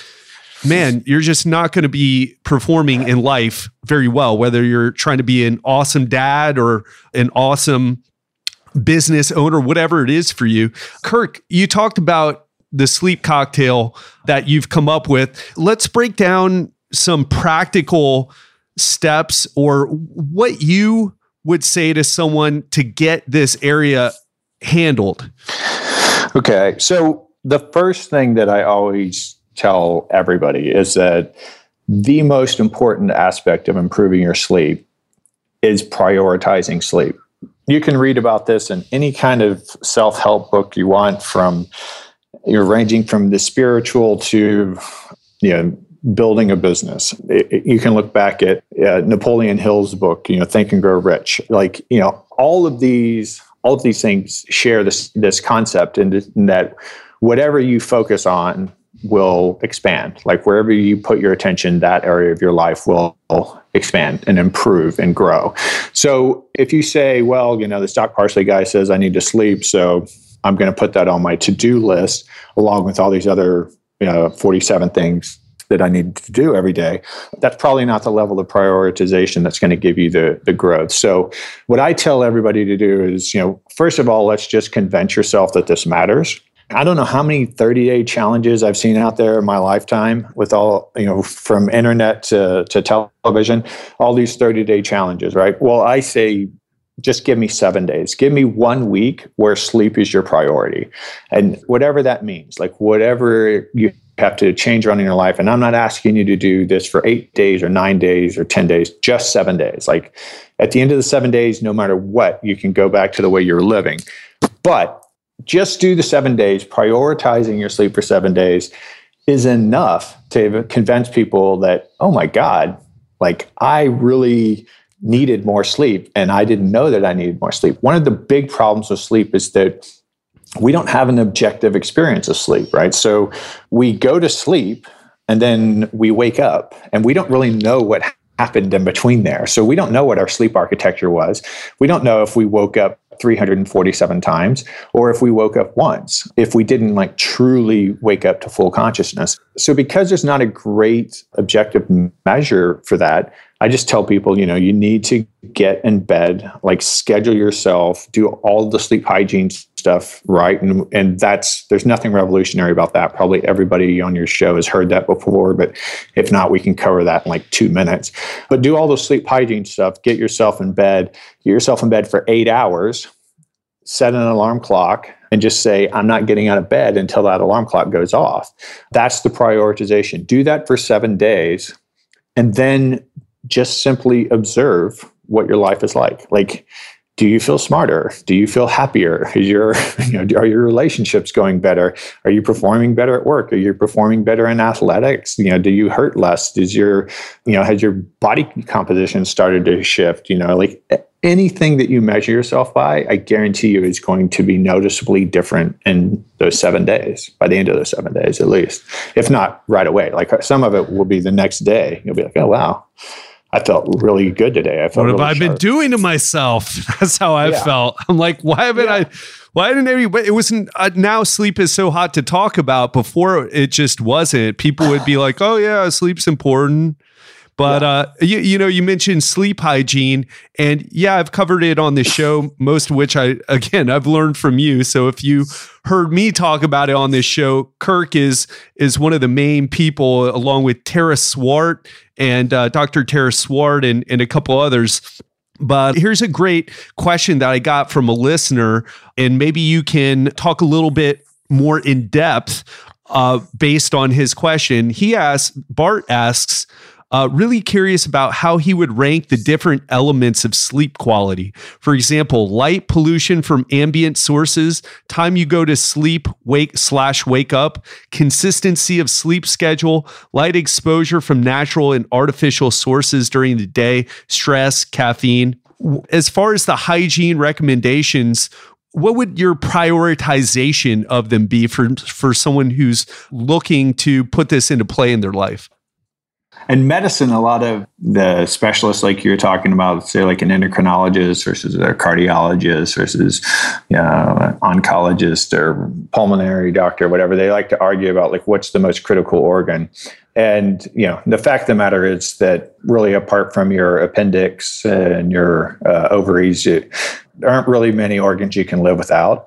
B: you're just not going to be performing in life very well, whether you're trying to be an awesome dad or an awesome business owner, whatever it is for you. Kirk, you talked about the sleep cocktail that you've come up with. Let's break down some practical steps or what you would say to someone to get this area handled.
A: Okay. So the first thing that I always tell everybody is that the most important aspect of improving your sleep is prioritizing sleep. You can read about this in any kind of self-help book you want, ranging from the spiritual to, building a business. You can look back at Napoleon Hill's book, Think and Grow Rich. All of these things share this concept, and that whatever you focus on will expand. Like wherever you put your attention, that area of your life will expand and improve and grow. So if you say, well, the Stock Parsley guy says I need to sleep, so I'm going to put that on my to-do list along with all these other 47 things that I need to do every day, that's probably not the level of prioritization that's going to give you the growth. So what I tell everybody to do is, first of all, let's just convince yourself that this matters. I don't know how many 30-day challenges I've seen out there in my lifetime with all, from internet to television, all these 30-day challenges, right? Well, I say, just give me 7 days. Give me 1 week where sleep is your priority. And whatever that means, like whatever you have to change around in your life. And I'm not asking you to do this for 8 days or 9 days or 10 days, just 7 days. Like at the end of the 7 days, no matter what, you can go back to the way you're living. But just do the 7 days, prioritizing your sleep for 7 days is enough to convince people that, oh my God, like I really needed more sleep and I didn't know that I needed more sleep. One of the big problems with sleep is that we don't have an objective experience of sleep, right? So we go to sleep and then we wake up and we don't really know what happened in between there. So we don't know what our sleep architecture was. We don't know if we woke up 347 times or if we woke up once, if we didn't like truly wake up to full consciousness. So because there's not a great objective measure for that, I just tell people, you need to get in bed, like schedule yourself, do all the sleep hygiene stuff right. And there's nothing revolutionary about that. Probably everybody on your show has heard that before, but if not, we can cover that in like 2 minutes. But do all the sleep hygiene stuff, get yourself in bed for 8 hours, set an alarm clock, and just say, I'm not getting out of bed until that alarm clock goes off. That's the prioritization. Do that for 7 days, and then just simply observe what your life is like. Like, do you feel smarter? Do you feel happier? Are your relationships going better? Are you performing better at work? Are you performing better in athletics? Do you hurt less? Has your body composition started to shift? Like anything that you measure yourself by, I guarantee you is going to be noticeably different in those 7 days, by the end of those 7 days, at least, if not right away. Like some of it will be the next day. You'll be like, oh, wow. I felt really good today.
B: What have I been doing to myself? That's how I felt. I'm like, why didn't everybody, it wasn't, now sleep is so hot to talk about. Before it just wasn't. People would be like, oh yeah, sleep's important. But you mentioned sleep hygiene, and I've covered it on the show, most of which I've learned from you. So if you heard me talk about it on this show, Kirk is one of the main people, along with Tara Swart and Dr. Tara Swart and a couple others. But here's a great question that I got from a listener, and maybe you can talk a little bit more in depth based on his question. Bart asks, really curious about how he would rank the different elements of sleep quality. For example, light pollution from ambient sources, time you go to sleep, wake up, consistency of sleep schedule, light exposure from natural and artificial sources during the day, stress, caffeine. As far as the hygiene recommendations, what would your prioritization of them be for someone who's looking to put this into play in their life?
A: In medicine, a lot of the specialists, like you're talking about, say like an endocrinologist versus a cardiologist versus oncologist or pulmonary doctor, whatever, they like to argue about like what's the most critical organ. And, the fact of the matter is that really apart from your appendix and your ovaries, there aren't really many organs you can live without.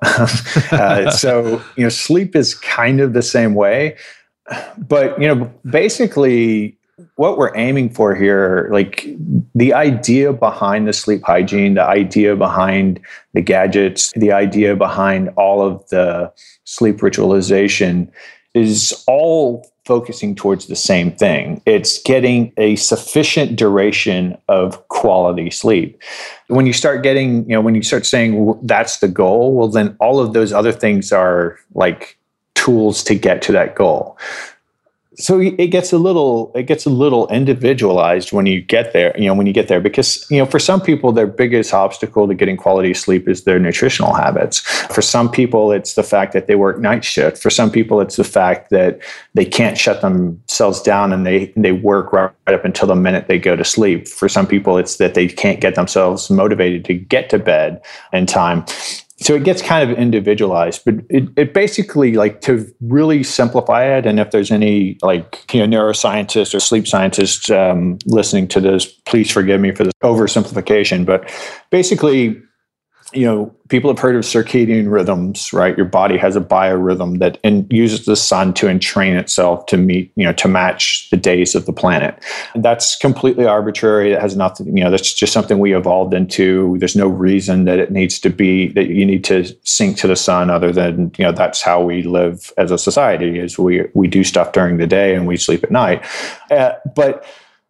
A: So, sleep is kind of the same way. But, basically, what we're aiming for here, like the idea behind the sleep hygiene, the idea behind the gadgets, the idea behind all of the sleep ritualization is all focusing towards the same thing. It's getting a sufficient duration of quality sleep. When you start saying, well, that's the goal, well, then all of those other things are like tools to get to that goal. So it gets a little individualized when you get there, because, for some people, their biggest obstacle to getting quality sleep is their nutritional habits. For some people, it's the fact that they work night shift. For some people, it's the fact that they can't shut themselves down and they work right up until the minute they go to sleep. For some people, it's that they can't get themselves motivated to get to bed in time. So it gets kind of individualized, but it basically, like, to really simplify it, and if there's any neuroscientists or sleep scientists listening to this, please forgive me for this oversimplification, but basically, people have heard of circadian rhythms, right? Your body has a biorhythm that uses the sun to entrain itself to meet, to match the days of the planet. And that's completely arbitrary. It has nothing, that's just something we evolved into. There's no reason that it needs to be, that you need to sync to the sun, other than, that's how we live as a society, is we do stuff during the day and we sleep at night. But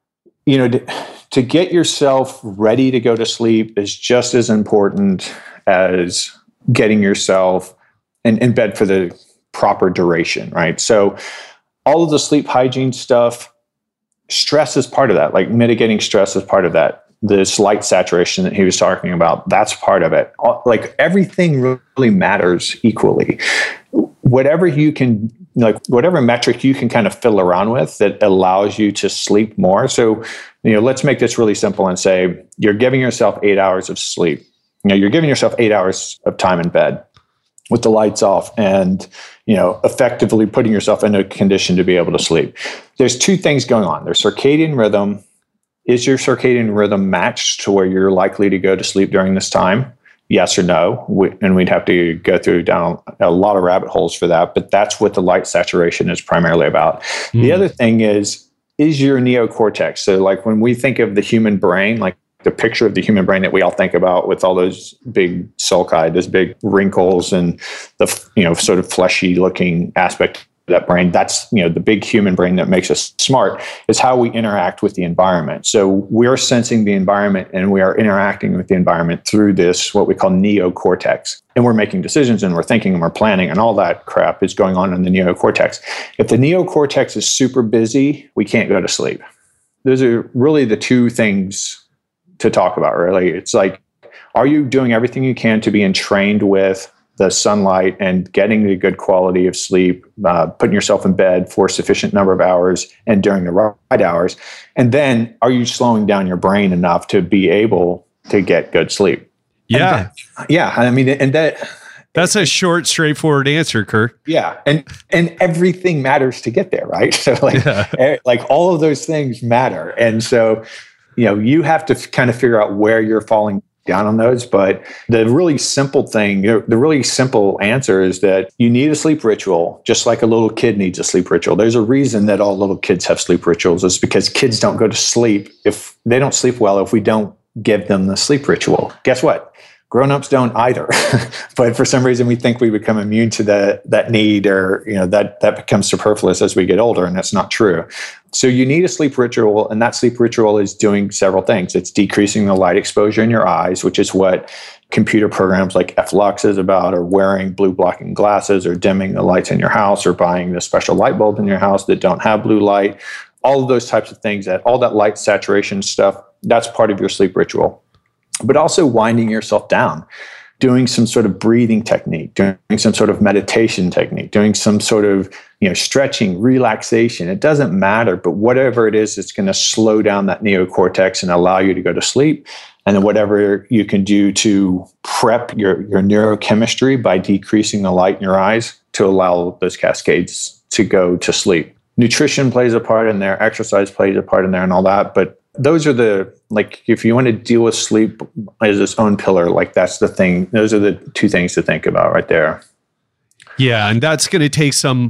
A: to get yourself ready to go to sleep is just as important as getting yourself in bed for the proper duration, right? So all of the sleep hygiene stuff, stress is part of that. Like mitigating stress is part of that. This light saturation that he was talking about, that's part of it. Like everything really matters equally. Whatever you can, like whatever metric you can kind of fiddle around with that allows you to sleep more. So, let's make this really simple and say you're giving yourself 8 hours of sleep. You're giving yourself 8 hours of time in bed with the lights off and, effectively putting yourself in a condition to be able to sleep. There's two things going on. There's circadian rhythm. Is your circadian rhythm matched to where you're likely to go to sleep during this time? Yes or no? And we'd have to go down a lot of rabbit holes for that, but that's what the light saturation is primarily about. The other thing is your neocortex. So like when we think of the human brain, like the picture of the human brain that we all think about with all those big sulci, those big wrinkles and the, sort of fleshy looking aspect of that brain, that's, the big human brain that makes us smart, is how we interact with the environment. So we're sensing the environment and we are interacting with the environment through this, what we call neocortex. And we're making decisions and we're thinking and we're planning and all that crap is going on in the neocortex. If the neocortex is super busy, we can't go to sleep. Those are really the two things to talk about, really. It's like, are you doing everything you can to be entrained with the sunlight and getting the good quality of sleep, putting yourself in bed for a sufficient number of hours and during the right hours? And then are you slowing down your brain enough to be able to get good sleep?
B: Yeah.
A: I mean, and
B: that's a short, straightforward answer, Kirk.
A: Yeah. And everything matters to get there, right? So like all of those things matter. And so, you have to kind of figure out where you're falling down on those. But the really simple thing, the really simple answer is that you need a sleep ritual, just like a little kid needs a sleep ritual. There's a reason that all little kids have sleep rituals. It's because kids don't go to sleep if they don't sleep well if we don't give them the sleep ritual. Guess what? Grown-ups don't either. But for some reason, we think we become immune to that need, or that becomes superfluous as we get older, and that's not true. So you need a sleep ritual, and that sleep ritual is doing several things. It's decreasing the light exposure in your eyes, which is what computer programs like FLux is about, or wearing blue blocking glasses, or dimming the lights in your house, or buying the special light bulb in your house that don't have blue light. All of those types of things, all that light saturation stuff, that's part of your sleep ritual. But also winding yourself down, doing some sort of breathing technique, doing some sort of meditation technique, doing some sort of stretching, relaxation. It doesn't matter, but whatever it is, it's going to slow down that neocortex and allow you to go to sleep. And then whatever you can do to prep your neurochemistry by decreasing the light in your eyes to allow those cascades to go to sleep. Nutrition plays a part in there, exercise plays a part in there, and all that. But those are if you want to deal with sleep as its own pillar, that's the thing. Those are the two things to think about right there.
B: Yeah. And that's going to take some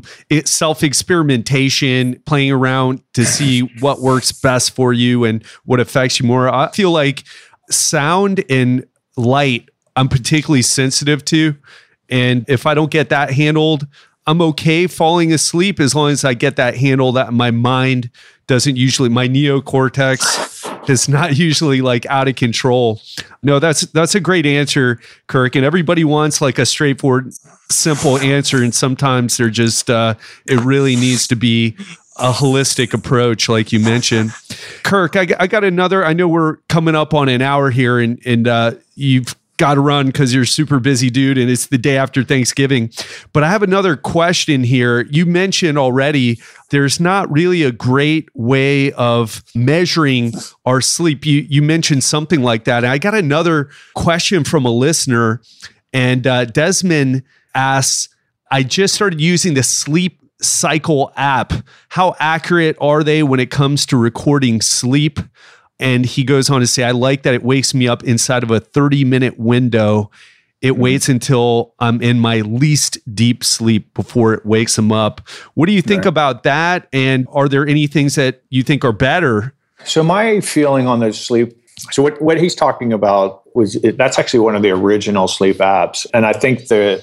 B: self-experimentation, playing around to see what works best for you and what affects you more. I feel like sound and light, I'm particularly sensitive to. And if I don't get that handled, I'm okay falling asleep as long as I get that handled, that my mind doesn't usually, my neocortex is not usually out of control. No, that's a great answer, Kirk. And everybody wants a straightforward, simple answer. And sometimes they're just, it really needs to be a holistic approach, like you mentioned. Kirk, I got another, I know we're coming up on an hour here and you've got to run because you're a super busy dude and it's the day after Thanksgiving. But I have another question here. You mentioned already there's not really a great way of measuring our sleep. You mentioned something like that. And I got another question from a listener, and Desmond asks, I just started using the Sleep Cycle app. How accurate are they when it comes to recording sleep? And he goes on to say, I like that it wakes me up inside of a 30-minute window. It waits until I'm in my least deep sleep before it wakes him up. What do you think about that? And are there any things that you think are better?
A: So my feeling on the sleep, so what he's talking about that's actually one of the original sleep apps. And I think there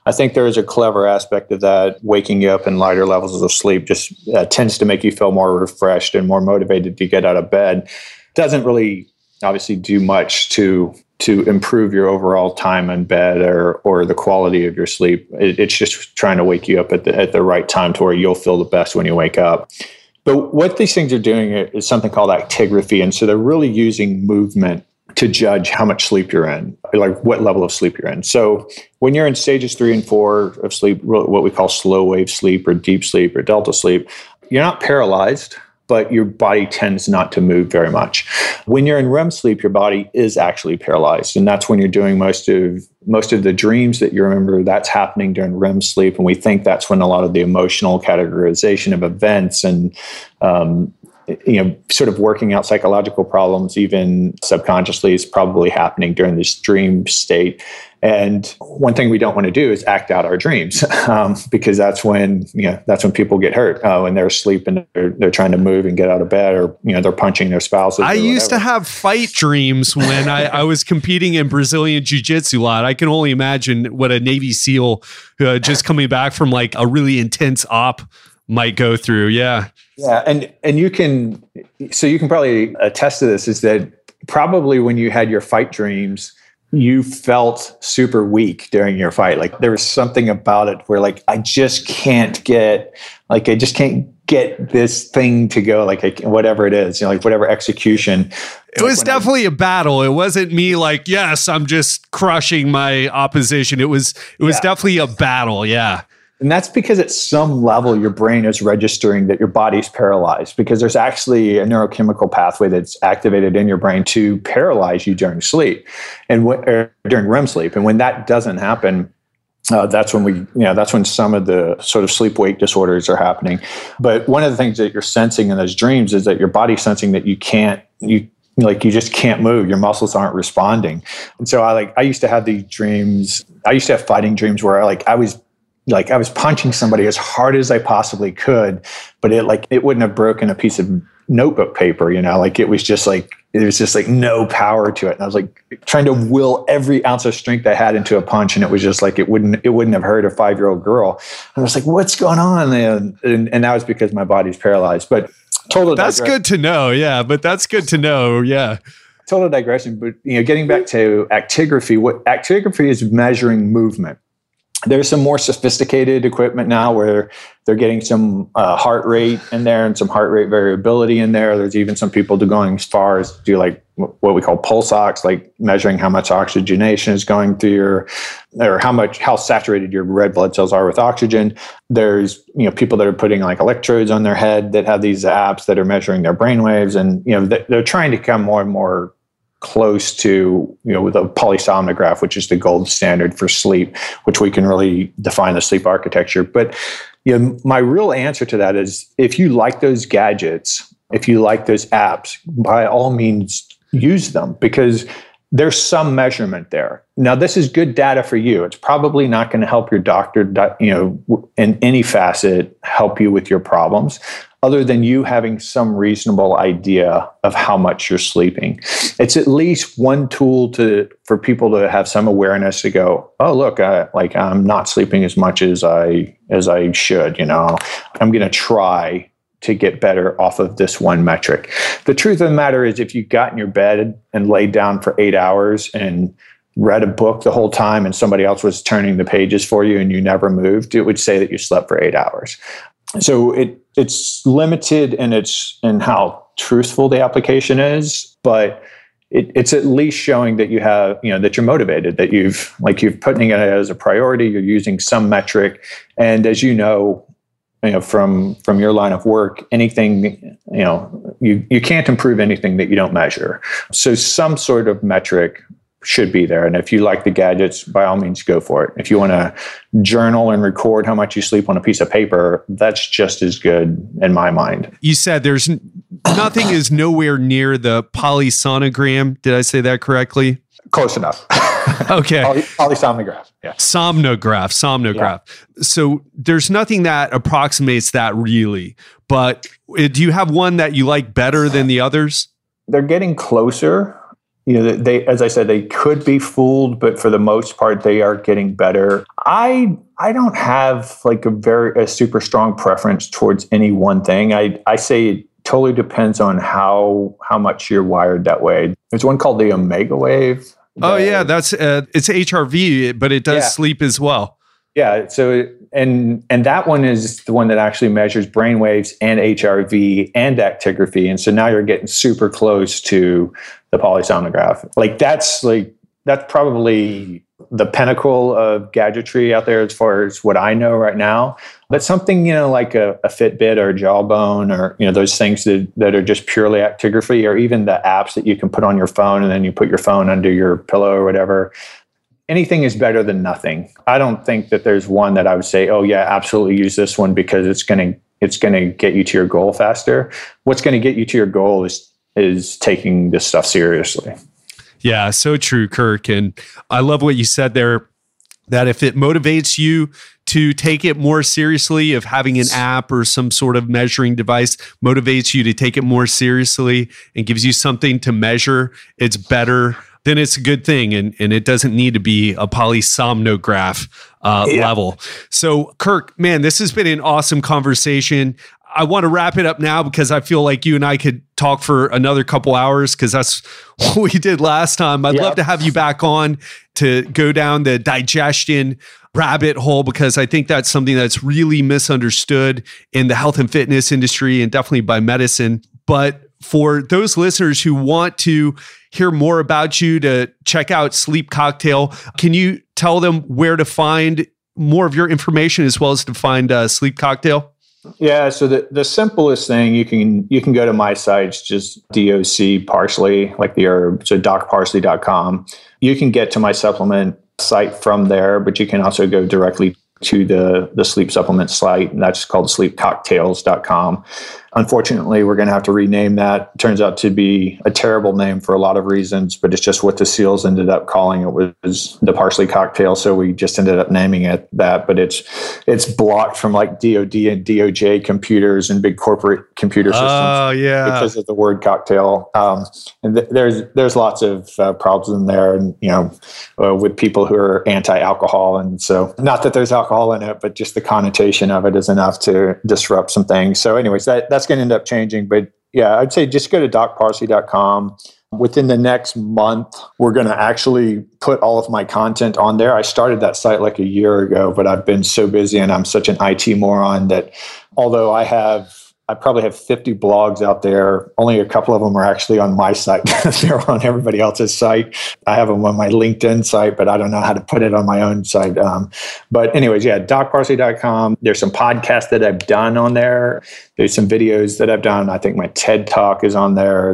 A: is a clever aspect of that. Waking you up in lighter levels of sleep just tends to make you feel more refreshed and more motivated to get out of bed. Doesn't really obviously do much to to improve your overall time in bed or the quality of your sleep. It's just trying to wake you up at the right time to where you'll feel the best when you wake up. But what these things are doing is something called actigraphy. And so they're really using movement to judge how much sleep you're in, like what level of sleep you're in. So when you're in stages 3 and 4 of sleep, what we call slow wave sleep or deep sleep or delta sleep, you're not paralyzed, but your body tends not to move very much. When you're in REM sleep, your body is actually paralyzed. And that's when you're doing most of the dreams that you remember. That's happening during REM sleep. And we think that's when a lot of the emotional categorization of events and, sort of working out psychological problems, even subconsciously, is probably happening during this dream state. And one thing we don't want to do is act out our dreams, because that's when people get hurt when they're asleep and they're trying to move and get out of bed, or they're punching their spouses.
B: I used to have fight dreams when I was competing in Brazilian Jiu-Jitsu a lot. I can only imagine what a Navy SEAL just coming back from like a really intense op might go through. Yeah.
A: Yeah. And you can probably attest to this, is that probably when you had your fight dreams, you felt super weak during your fight. Like there was something about it where like, I just can't get this thing to go, like whatever it is, like whatever execution.
B: It was definitely a battle. It wasn't me like, yes, I'm just crushing my opposition. It was definitely a battle. Yeah.
A: And that's because at some level, your brain is registering that your body's paralyzed, because there's actually a neurochemical pathway that's activated in your brain to paralyze you during sleep and during REM sleep. And when that doesn't happen, that's when some of the sort of sleep-wake disorders are happening. But one of the things that you're sensing in those dreams is that your body's sensing that you just can't move. Your muscles aren't responding. And so I used to have these dreams. I used to have fighting dreams where I was punching somebody as hard as I possibly could, but it wouldn't have broken a piece of notebook paper, it was just like no power to it. And I was like trying to will every ounce of strength I had into a punch. And it was just like, it wouldn't have hurt a 5-year-old girl. And I was like, what's going on? And that was because my body's paralyzed, but
B: that's good to know. Yeah. But that's good to know. Yeah.
A: Total digression. But, getting back to actigraphy, what actigraphy is measuring movement. There's some more sophisticated equipment now where they're getting some heart rate in there and some heart rate variability in there. There's even some people going as far as do like what we call pulse ox, like measuring how much oxygenation is going through or how saturated your red blood cells are with oxygen. There's people that are putting like electrodes on their head that have these apps that are measuring their brain waves, and they're trying to come more and more close to, with a polysomnograph, which is the gold standard for sleep, which we can really define the sleep architecture. But my real answer to that is, if you like those gadgets, if you like those apps, by all means use them, because there's some measurement there. Now, this is good data for you. It's probably not going to help your doctor, in any facet, help you with your problems, other than you having some reasonable idea of how much you're sleeping. It's at least one tool for people to have some awareness to go, oh, look, I'm not sleeping as much as I should. I'm going to try to get better off of this one metric. The truth of the matter is, if you got in your bed and laid down for 8 hours and read a book the whole time and somebody else was turning the pages for you and you never moved, it would say that you slept for 8 hours. So it's limited in how truthful the application is, but it's at least showing that you have, that you're motivated, that you're putting it as a priority, you're using some metric. And as from your line of work, anything, you can't improve anything that you don't measure. So some sort of metric should be there. And if you like the gadgets, by all means, go for it. If you want to journal and record how much you sleep on a piece of paper, that's just as good in my mind.
B: You said there's nothing is nowhere near the polysonogram. Did I say that correctly?
A: Close enough.
B: Okay.
A: Polysomnograph. Yeah.
B: Somnograph. Yeah. So there's nothing that approximates that really, but do you have one that you like better than the others? They're
A: getting closer. They, as I said, they could be fooled, but for the most part, they are getting better. I don't have like a super strong preference towards any one thing. I say it totally depends on how much you're wired that way. There's one called the Omega Wave.
B: Oh yeah, that's it's HRV, but it does sleep as well.
A: Yeah. So and that one is the one that actually measures brain waves and HRV and actigraphy, and so now you're getting super close to the polysomnograph. That's probably the pinnacle of gadgetry out there as far as what I know right now. But something, like a Fitbit or a Jawbone or, those things that are just purely actigraphy, or even the apps that you can put on your phone and then you put your phone under your pillow or whatever. Anything is better than nothing. I don't think that there's one that I would say, oh yeah, absolutely use this one because it's going to get you to your goal faster. What's going to get you to your goal is taking this stuff seriously.
B: Yeah, so true, Kirk. And I love what you said there, that if it motivates you to take it more seriously, if having an app or some sort of measuring device motivates you to take it more seriously and gives you something to measure, it's better, then it's a good thing. And it doesn't need to be a polysomnograph level. So Kirk, man, this has been an awesome conversation. I want to wrap it up now because I feel like you and I could talk for another couple hours because that's what we did last time. I'd love to have you back on to go down the digestion rabbit hole because I think that's something that's really misunderstood in the health and fitness industry and definitely by medicine. But for those listeners who want to hear more about you, to check out Sleep Cocktail, can you tell them where to find more of your information as well as to find Sleep Cocktail?
A: Yeah, so the simplest thing, you can go to my site, it's just DOC Parsley, like the herb, so docparsley.com. You can get to my supplement site from there, but you can also go directly to the sleep supplement site, and that's called sleepcocktails.com. Unfortunately, we're going to have to rename that. It turns out to be a terrible name for a lot of reasons, but it's just what the SEALs ended up calling it was the Parsley Cocktail. So we just ended up naming it that, but it's blocked from like DOD and DOJ computers and big corporate computer systems.
B: Oh yeah,
A: because of the word cocktail. And there's lots of problems in there, and with people who are anti-alcohol, and so not that there's alcohol in it, but just the connotation of it is enough to disrupt some things. So, anyways, that's going to end up changing. But yeah, I'd say just go to docparsley.com. Within the next month, we're going to actually put all of my content on there. I started that site like a year ago, but I've been so busy and I'm such an IT moron that although I probably have 50 blogs out there, only a couple of them are actually on my site. They're on everybody else's site. I have them on my LinkedIn site, but I don't know how to put it on my own site. But anyways, yeah, docparsley.com. There's some podcasts that I've done on there. There's some videos that I've done. I think my TED Talk is on there.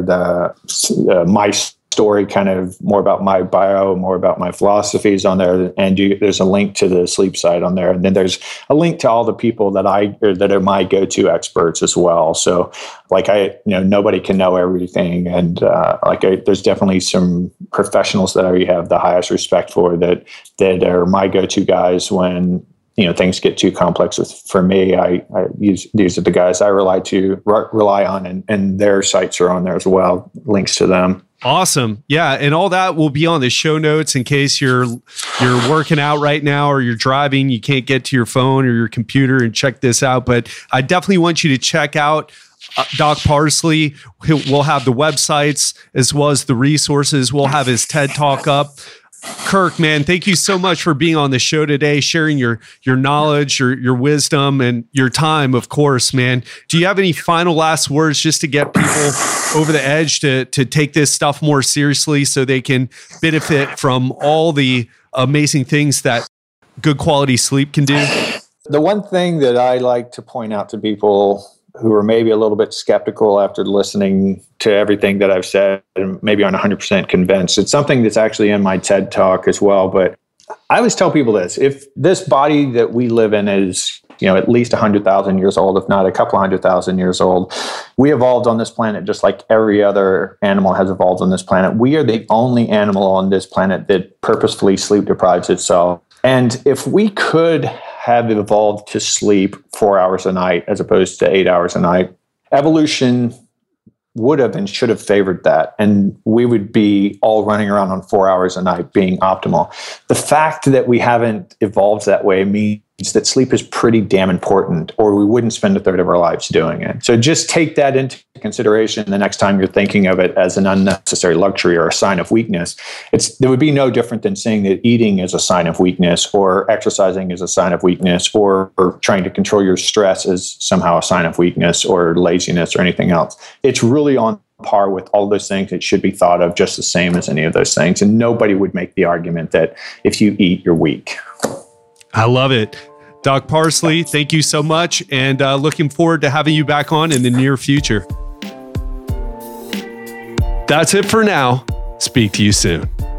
A: My story, kind of more about my bio, more about my philosophies on there. And there's a link to the sleep site on there. And then there's a link to all the people that are my go-to experts as well. So nobody can know everything. And there's definitely some professionals that I have the highest respect for that are my go-to guys when things get too complex for me. These are the guys I rely on, and their sites are on there as well. Links to them.
B: Awesome. Yeah. And all that will be on the show notes in case you're working out right now or you're driving, you can't get to your phone or your computer and check this out. But I definitely want you to check out Doc Parsley. We'll have the websites as well as the resources. We'll have his TED Talk up. Kirk, man, thank you so much for being on the show today, sharing your knowledge, your wisdom, and your time, of course, man. Do you have any final last words just to get people over the edge to take this stuff more seriously so they can benefit from all the amazing things that good quality sleep can do?
A: The one thing that I like to point out to people who are maybe a little bit skeptical after listening to everything that I've said and maybe aren't 100% convinced. It's something that's actually in my TED Talk as well. But I always tell people this: if this body that we live in is, at least 100,000 years old, if not a couple 100,000 years old, we evolved on this planet just like every other animal has evolved on this planet. We are the only animal on this planet that purposefully sleep deprives itself. And if we could have evolved to sleep 4 hours a night as opposed to 8 hours a night, evolution would have and should have favored that. And we would be all running around on 4 hours a night being optimal. The fact that we haven't evolved that way means that sleep is pretty damn important, or we wouldn't spend a third of our lives doing it. So just take that into consideration the next time you're thinking of it as an unnecessary luxury or a sign of weakness. There would be no different than saying that eating is a sign of weakness, or exercising is a sign of weakness, or trying to control your stress is somehow a sign of weakness or laziness or anything else. It's really on par with all those things. It should be thought of just the same as any of those things. And nobody would make the argument that if you eat, you're weak.
B: I love it. Doc Parsley, thank you so much. And looking forward to having you back on in the near future. That's it for now. Speak to you soon.